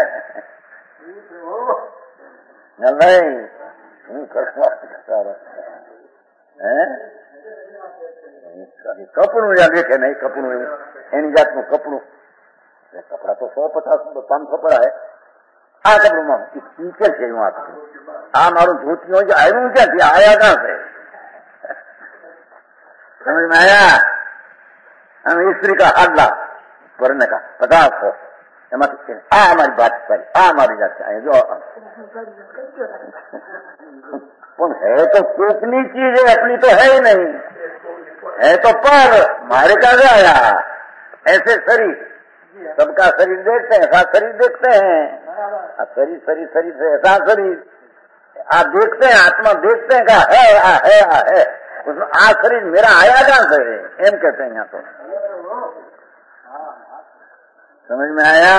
कपड़ू या देखे नहीं, कपड़ू एनी जात નું કપડું, કપડા તો 100-50-500 પડા है, આ કપડું ટીચર છે હું આપું આ મારું ધોતિયો જે આવ્યું ક્યાંથી આયા કહાં से समझ में आया हम स्त्री का हाडला भरने का 50 एमां आ हमारी बात सारी आ हमारी जात है जो પણ है तो कोकनी चीज है अपनी तो है ही नहीं है तो पर हमारे कहा से आया ऐसे शरीर सबका शरीर देखते हैं ऐसा शरीर देखते हैं शरीर शरीर शरीर से ऐसा शरीर आप देखते हैं आत्मा देखते हैं का है उसमें आ शरीर मेरा आया कहां से एम कहते हैं यहाँ तो समझ में आया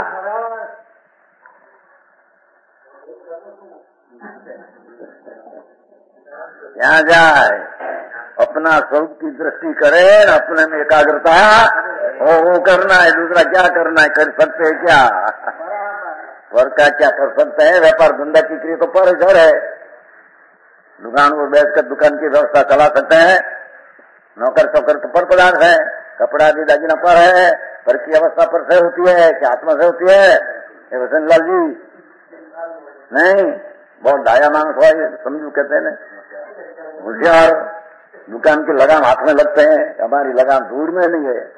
यहाँ जाए अपना स्वरूप की दृष्टि करे अपने में एकाग्रता वो करना है दूसरा क्या करना है कर सकते हैं क्या पर क्या कर सकते हैं व्यापार धंधा की क्रिया तो पर घर है दुकान पर बैठकर दुकान की व्यवस्था चला सकते हैं नौकर चौकर तो पर पदार्थ है कपड़ा आदि दागिना पर है पर की अवस्था पर से होती है क्या आत्मा से होती है ये वसंत लाल जी नहीं बहुत दाया मांग हुआ समझू कहते हैं होशियार दुकान की लगाम हाथ में लगते हैं हमारी लगाम दूर में नहीं है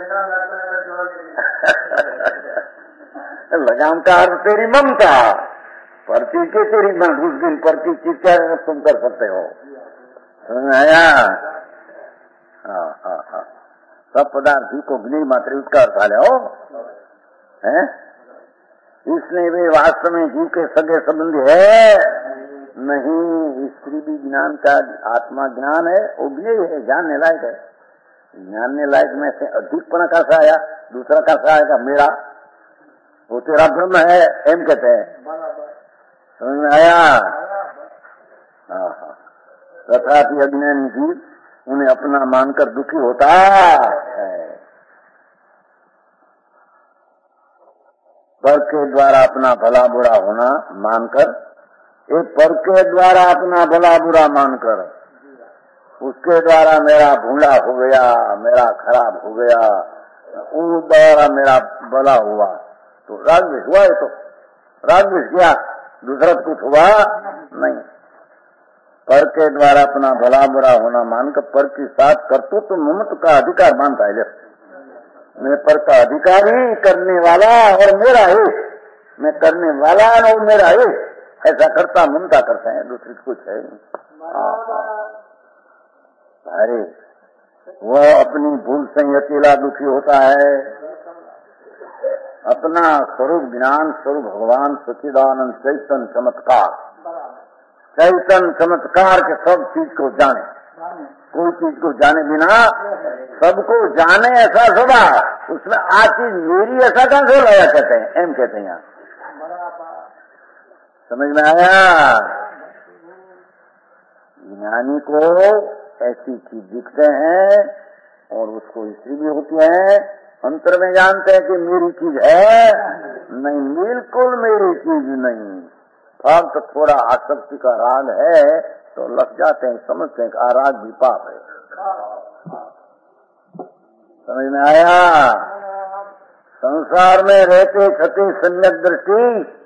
लगाम का अर्थ तेरी ममता परती के तेरी मन उस दिन परती चीज क्या तुम कर सकते हो समझ में आया हाँ सब पदार्थ को अग्नि मात्र उसका अर्थ आया हो है इसलिए वे वास्तव में जीव के सगे संबंधी है नहीं स्त्री भी ज्ञान का आत्मा ज्ञान है अग्नि है जानने लायक है जानने लायक में से अधिकपना कैसा आया दूसरा कैसा आएगा मेरा वो तेरा ब्रह्म है एम कहते हैं समझ में आया तथापि अज्ञानी जीव उन्हें अपना मानकर दुखी होता है पर के द्वारा अपना भला बुरा होना मानकर एक पर के द्वारा अपना भला बुरा मानकर उसके द्वारा मेरा भूला हो गया मेरा खराब हो गया उस द्वारा मेरा भला हुआ तो राजद्वेष हुआ है तो राजद्वेष किया दूसरा कुछ हुआ नहीं पर के द्वारा अपना भला बुरा होना मानकर पर के साथ कर्तृत्व ममत्व का अधिकार मानता है मैं पर का अधिकारी करने वाला और मेरा है मैं करने वाला और मेरा है ऐसा करता ममता करते हैं दूसरी कुछ है अरे वह अपनी भूल से अकेला दुखी होता है अपना स्वरूप ज्ञान स्वरूप भगवान सच्चिदानंद चैतन्य चमत्कार के सब चीज को जाने कोई चीज को जाने बिना सबको जाने ऐसा सदा उसमें आ चीज मेरी ऐसा कहां से लाया कहते हैं एम कहते हैं यहाँ समझ में आया ज्ञानी को ऐसी चीज दिखते हैं और उसको स्त्री भी होती है अंतर में जानते हैं कि मेरी चीज है नहीं बिल्कुल मेरी चीज नहीं फक्त तो थोड़ा आसक्ति का राग है तो लग जाते हैं समझते हैं कि राग भी पाप है समझ में आया संसार में रहते छते सम्यक दृष्टि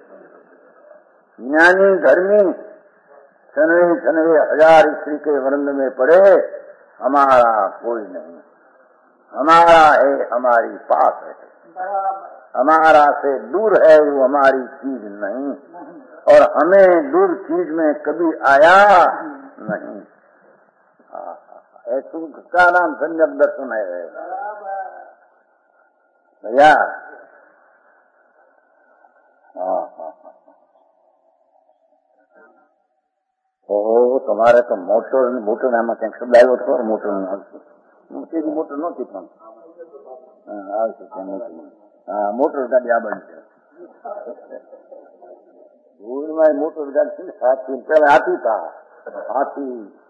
ज्ञानी धर्मी छनवे हजार स्त्री के वर्ण में पड़े हमारा कोई नहीं हमारा है हमारी पास है हमारा से दूर है वो हमारी चीज नहीं और हमें दूर चीज में कभी आया नहीं का नाम सम्यक दर्शन है भैया તમારે તો મોટર આમાં ક્યાંક શબ્દ આવ્યો હતો મોટર આવશે મોટર નહોતી પણ આવશે ત્યાં મોટર ગાડી આ બાજુ છે ભૂલમાં મોટર ગાડી છે ને હાથી પેલા હાથી था हाथी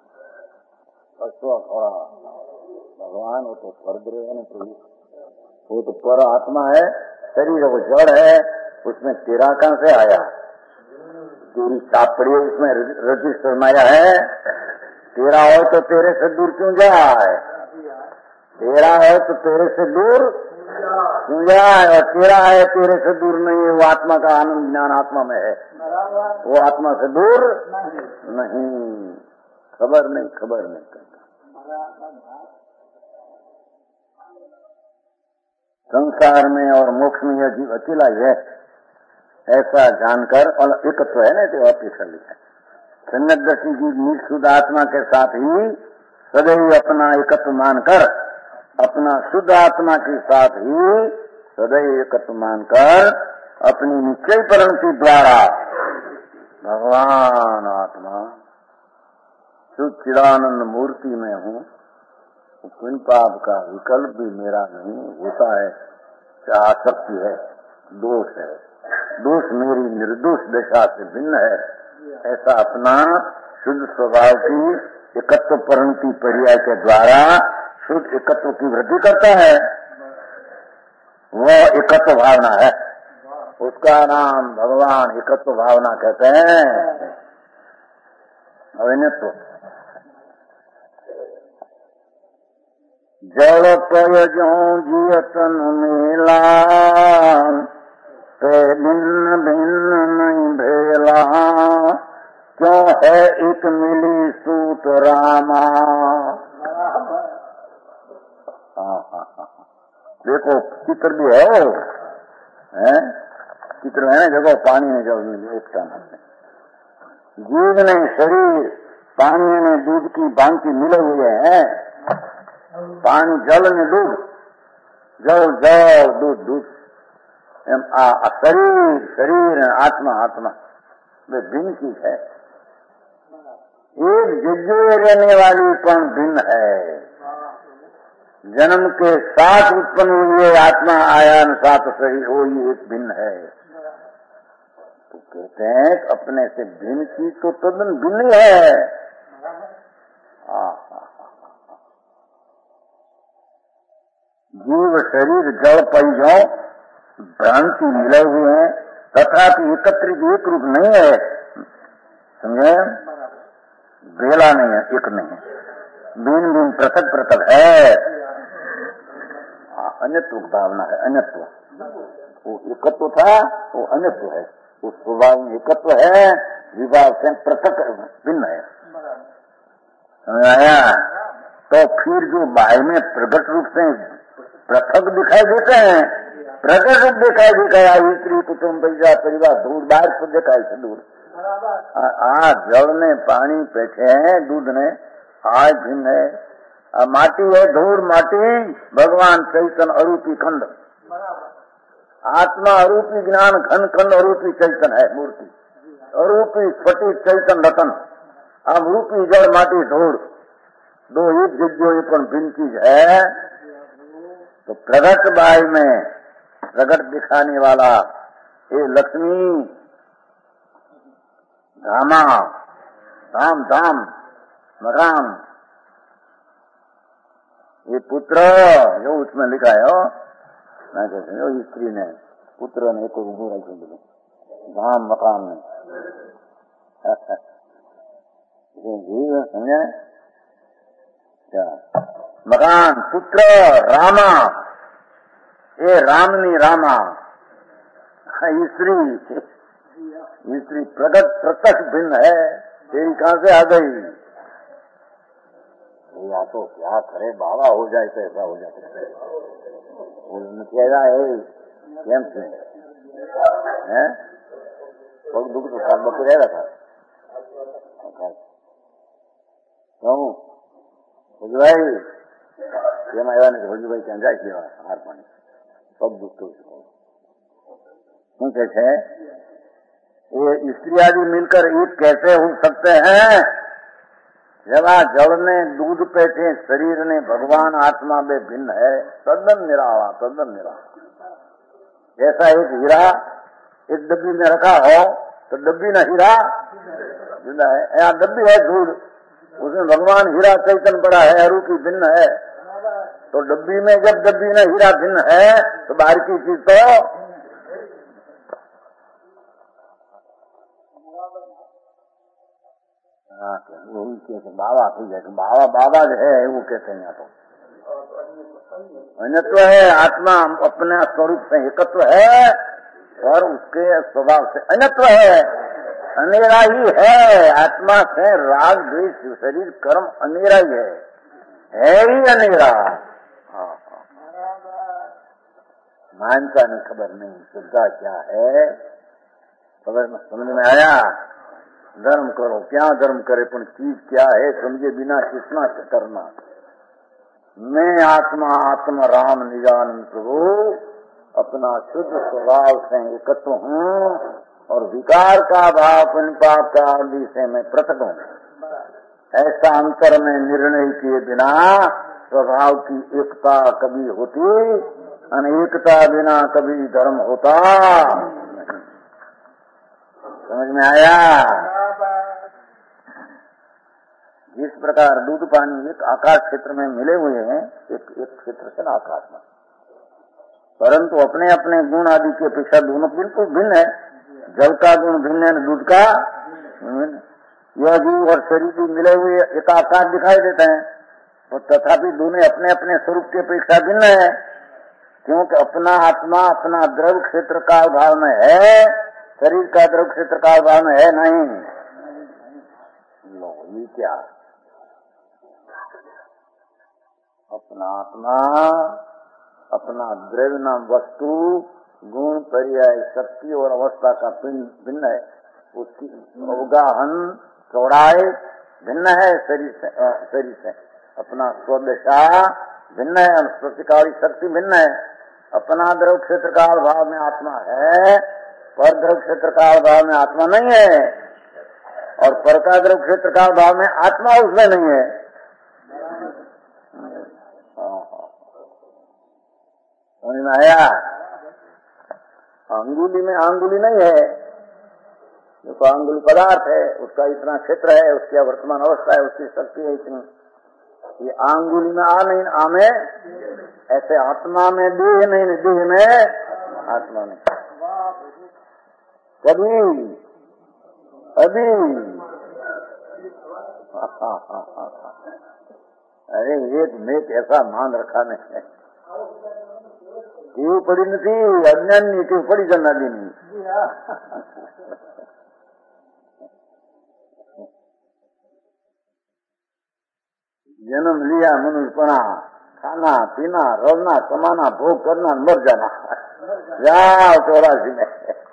अश्व घोड़ा भगवान वो तो स्वर्ग है ना प्रभु वो तो पर आत्मा है शरीर वो जड़ है उसमें तेरा कहां से आया तेरी चापड़ी उसमें रजिस्टर माया है तेरा हो तो तेरे से दूर क्यों जाए तेरा है तो तेरे से दूर पूजा है और तेरा है, तेरे से दूर नहीं है। वो आत्मा का आनंद ज्ञान आत्मा में है, वो आत्मा से दूर नहीं। खबर नहीं करता। संसार में और मोक्ष में यह जीव अकेला ही है, ऐसा जानकर, और एकत्व है ना, तो अपेक्षा लिखा सम्यक दृष्टि की निःशुद्ध आत्मा के साथ ही सदैव अपना एकत्व मानकर, अपना शुद्ध आत्मा के साथ ही सदैव एकत्व मानकर अपनी निश्चय परिणति द्वारा भगवान आत्मा चिदानंद मूर्ति में हूँ, पुण्य पाप का विकल्प भी मेरा नहीं होता है, आसक्ति है, दोष है, दोष मेरी निर्दोष दशा से भिन्न है, ऐसा अपना शुद्ध स्वभाव की एकत्व परिणति पर्याय के द्वारा शुद्ध एकत्व की वृद्धि करता है। वह एकत्व भावना है, उसका नाम भगवान एकत्व भावना कहते हैं। अविनत्व जल पय जो जियतन मेला, ते भिन्न भिन्न नहीं भेला, क्यों है एक मिली सूत रामा। देखो चित्र भी है चित्र है ना, जगह पानी में जल मिली एक टाइम, जीव ने शरीर पानी में दूध की भांति मिले हुए हैं, पानी जल में दूध, जल जल दूध दूध, शरीर आत्मा वे भिन्न चीज है। एक जगह रहने वाली कौन भिन्न है, जन्म के साथ उत्पन्न हुए आत्मा आयान साथ शरीर हो, ये एक भिन्न है। तो कहते हैं अपने से भिन्न चीज तो तदन भिन्न है। जीव शरीर जड़ पैजों भ्रांति मिले हुए हैं, तथापि एकत्रित एक रूप नहीं है, समझे, बेला नहीं है, एक नहीं है, भिन्न भिन्न पृथक पृथक है। अन्यत्व भावना है, अन्यत्व, वो एकत्व था वो अन्यत्व है, उस स्वभाव में एकत्व है, विभाव से पृथक भिन्न है, समझ आया। तो फिर जो बाहर में प्रकट रूप से पृथक दिखाई देते हैं, प्रकट रूप दिखाई दिखाया, स्त्री कुटुम्ब पैसा परिवार दूर, बाहर से दिखाई से दूर। जल में पानी बैठे हैं, दूध ने आज भिन्न है, माटी है धूल माटी, भगवान चैतन अरूपी खंड, आत्मा अरूपी ज्ञान घन खंड अरूपी चैतन है मूर्ति, अरूपी स्फटिक चैतन रतन, अब रूपी जड़ माटी धूल, दो एक जगह पर भिन्न चीज है। तो प्रगट बाई में प्रगट दिखाने वाला ये लक्ष्मी धामा धाम धाम मकान, ये पुत्र जो उसमें लिखा है हो, मैं कहते हैं स्त्री ने पुत्र ने को धाम मकान में जीव समझे क्या, मकान पुत्र रामा, ये रामनी रामा, स्त्री प्रगट प्रत्यक्ष भिन्न है, तेरी कहां से आ गई, या तो क्या करे बाबा हो जाए तो ऐसा हो जाता है, दुख तो साथ बको रहेगा था भाई એમાં આવ્યા નથી, ભોજુભાઈ ત્યાં જાય છે હાર પાણી પગ દુખતો શું કહે છે, ये स्त्री आदि मिलकर एक कैसे हो सकते हैं, जब जल ने दूध पे थे, शरीर ने भगवान आत्मा में भिन्न है, तद्दन निराला तद्दन निराला। जैसा एक हीरा एक डब्बी में रखा हो तो डब्बी न हीरा जिंदा है, यहाँ डब्बी है दूध, उसमें भगवान हीरा चैतन पड़ा है, अरूपी भिन्न है। तो डब्बी में जब डब्बी में हीरा भिन्न है तो बाहर की चीज तो वो कहते बाबा ठीक है, बाबा बाबा जो है वो कहते हैं यहाँ तो अन्यत्व है, आत्मा अपने स्वरूप से एकत्व है और उसके स्वभाव से अन्यत्व है, अनेरा ही है। आत्मा से राग द्वेष शरीर कर्म अनेरा ही है ही अनेरा। मानता नहीं, खबर नहीं शुद्धा क्या है, खबर समझ में आया। धर्म करो, क्या धर्म करे, पर चीज क्या है समझे बिना कितना करना। मैं आत्मा आत्मा राम निजानंद प्रभु अपना शुद्ध स्वभाव से एकत्व हूँ और विकार का भाव पुण्य पाप का आदि से मैं पृथक हूँ। ऐसा अंतर में निर्णय किए बिना स्वभाव की एकता कभी होती, अनेकता बिना कभी धर्म होता। समझ में आया। जिस प्रकार दूध पानी एक आकाश क्षेत्र में मिले हुए हैं, एक क्षेत्र से आकाश में, परंतु अपने अपने गुण आदि की अपेक्षा दोनों बिल्कुल भिन्न है। जल का गुण भिन्न है, दूध का। यह जीव और शरीर भी मिले हुए एक आकाश दिखाई देते हैं, और तथापि दोनों अपने अपने स्वरूप की अपेक्षा भिन्न है, क्योंकि अपना आत्मा अपना द्रव क्षेत्र काल भाव में है, शरीर का द्रव क्षेत्र काल भाव में है नहीं। लो ये क्या, अपना आत्मा अपना द्रव्य नाम वस्तु गुण पर्याय शक्ति और अवस्था का भिन्न है, उसकी अवगाहन चौड़ाई भिन्न है शरीर से। अपना स्वदशा भिन्न है, प्रतिकारी शक्ति भिन्न है। अपना द्रव क्षेत्र काल भाव में आत्मा है, पर द्रव क्षेत्र काल भाव में आत्मा नहीं है, और पर का द्रव क्षेत्र काल भाव में आत्मा उसमें नहीं है। समझ में आया। अंगुली में अंगुली नहीं है, जो तो अंगुली पदार्थ है, उसका इतना क्षेत्र है, उसकी वर्तमान अवस्था है, उसकी शक्ति है इतनी। ये अंगुली में आ नहीं, आ में ऐसे आत्मा में देह नहीं, देह में आत्मा नहीं। कभी अभी अरे एक मेघ ऐसा मान रखा नहीं, टेव पड़ी नहीं, अज्ञान नहीं, टेव पड़ी जन्नादी नहीं। जन्म लिया मनुष्यपना, खाना पीना रवना कमाना भोग करना मर जाना, जाओ 84 में।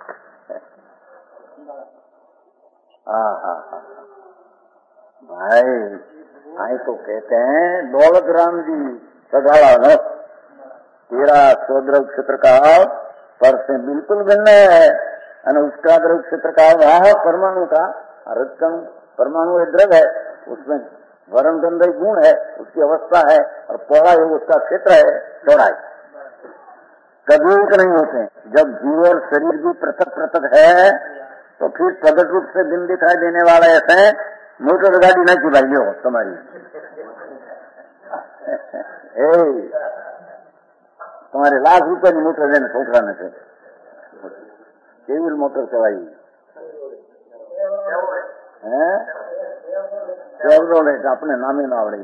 भाई आई तो कहते हैं दौलत राम जी सदाला न, तेरा स्वद्रव क्षेत्र का पर से बिल्कुल भिन्न है, और उसका द्रव क्षेत्र का भाव परमाणु का, रजकण परमाणु एक द्रव है, उसमें वर्ण गंध गुण है, उसकी अवस्था है, और पौड़ाई उसका क्षेत्र है, चौड़ाई कभी एक नहीं होते। जब जीव और शरीर भी पृथक पृथक है तो फिर प्रकट रूप से दिन दिखाई देने वाला ऐसे मोटर गाड़ी नहीं चुराइए हो तुम्हारी। तुम्हारे लाख रुपए की मोटर देने छोकराने से केवल मोटर चलाई अपने नामे ना आवड़े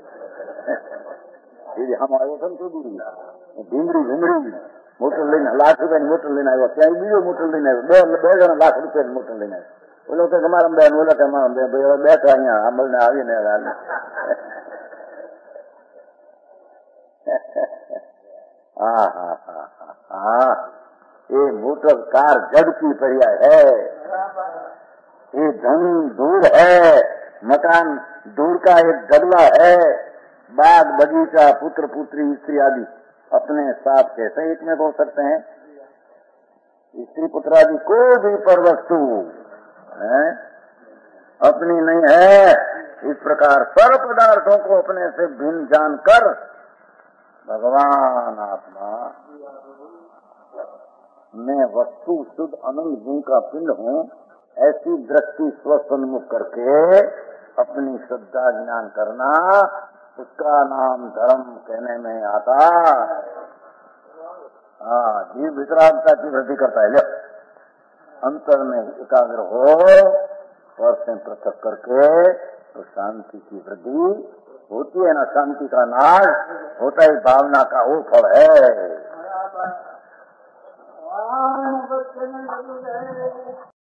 हम आयो तो ढींगड़ी घूमड़ी मोटर लेना, लाख रुपया की मोटर लेना आयो, क्या बीजो मोटर लेना आयो, बे जन लाख रुपया की मोटर लेना आयो। बोलो કે અમારા બેન બોલો કે અમારા બેન ભાઈ બેઠા અહીંયા અમલને આવીને ये मोटर कार जड़ की पर्याय है, ये धन दूर है, मकान दूर का एक गबला है, बाग बगीचा पुत्र पुत्री स्त्री आदि अपने साथ कैसे एक में हो सकते हैं। स्त्री पुत्र आदि कोई भी पर वस्तु अपनी नहीं है। इस प्रकार सर्व पदार्थों को अपने से भिन्न जानकर भगवान आत्मा मैं वस्तु शुद्ध अनंत गुण का पिंड हूँ, ऐसी दृष्टि स्वसन्मुख करके अपनी श्रद्धा ज्ञान करना, उसका नाम धर्म कहने में आता। जीव वितरागता की वृद्धि करता है। अंतर में एकाग्र हो और से पृथक करके तो शांति की वृद्धि होती है ना शांति का नाश, होता है भावना का वो फल है।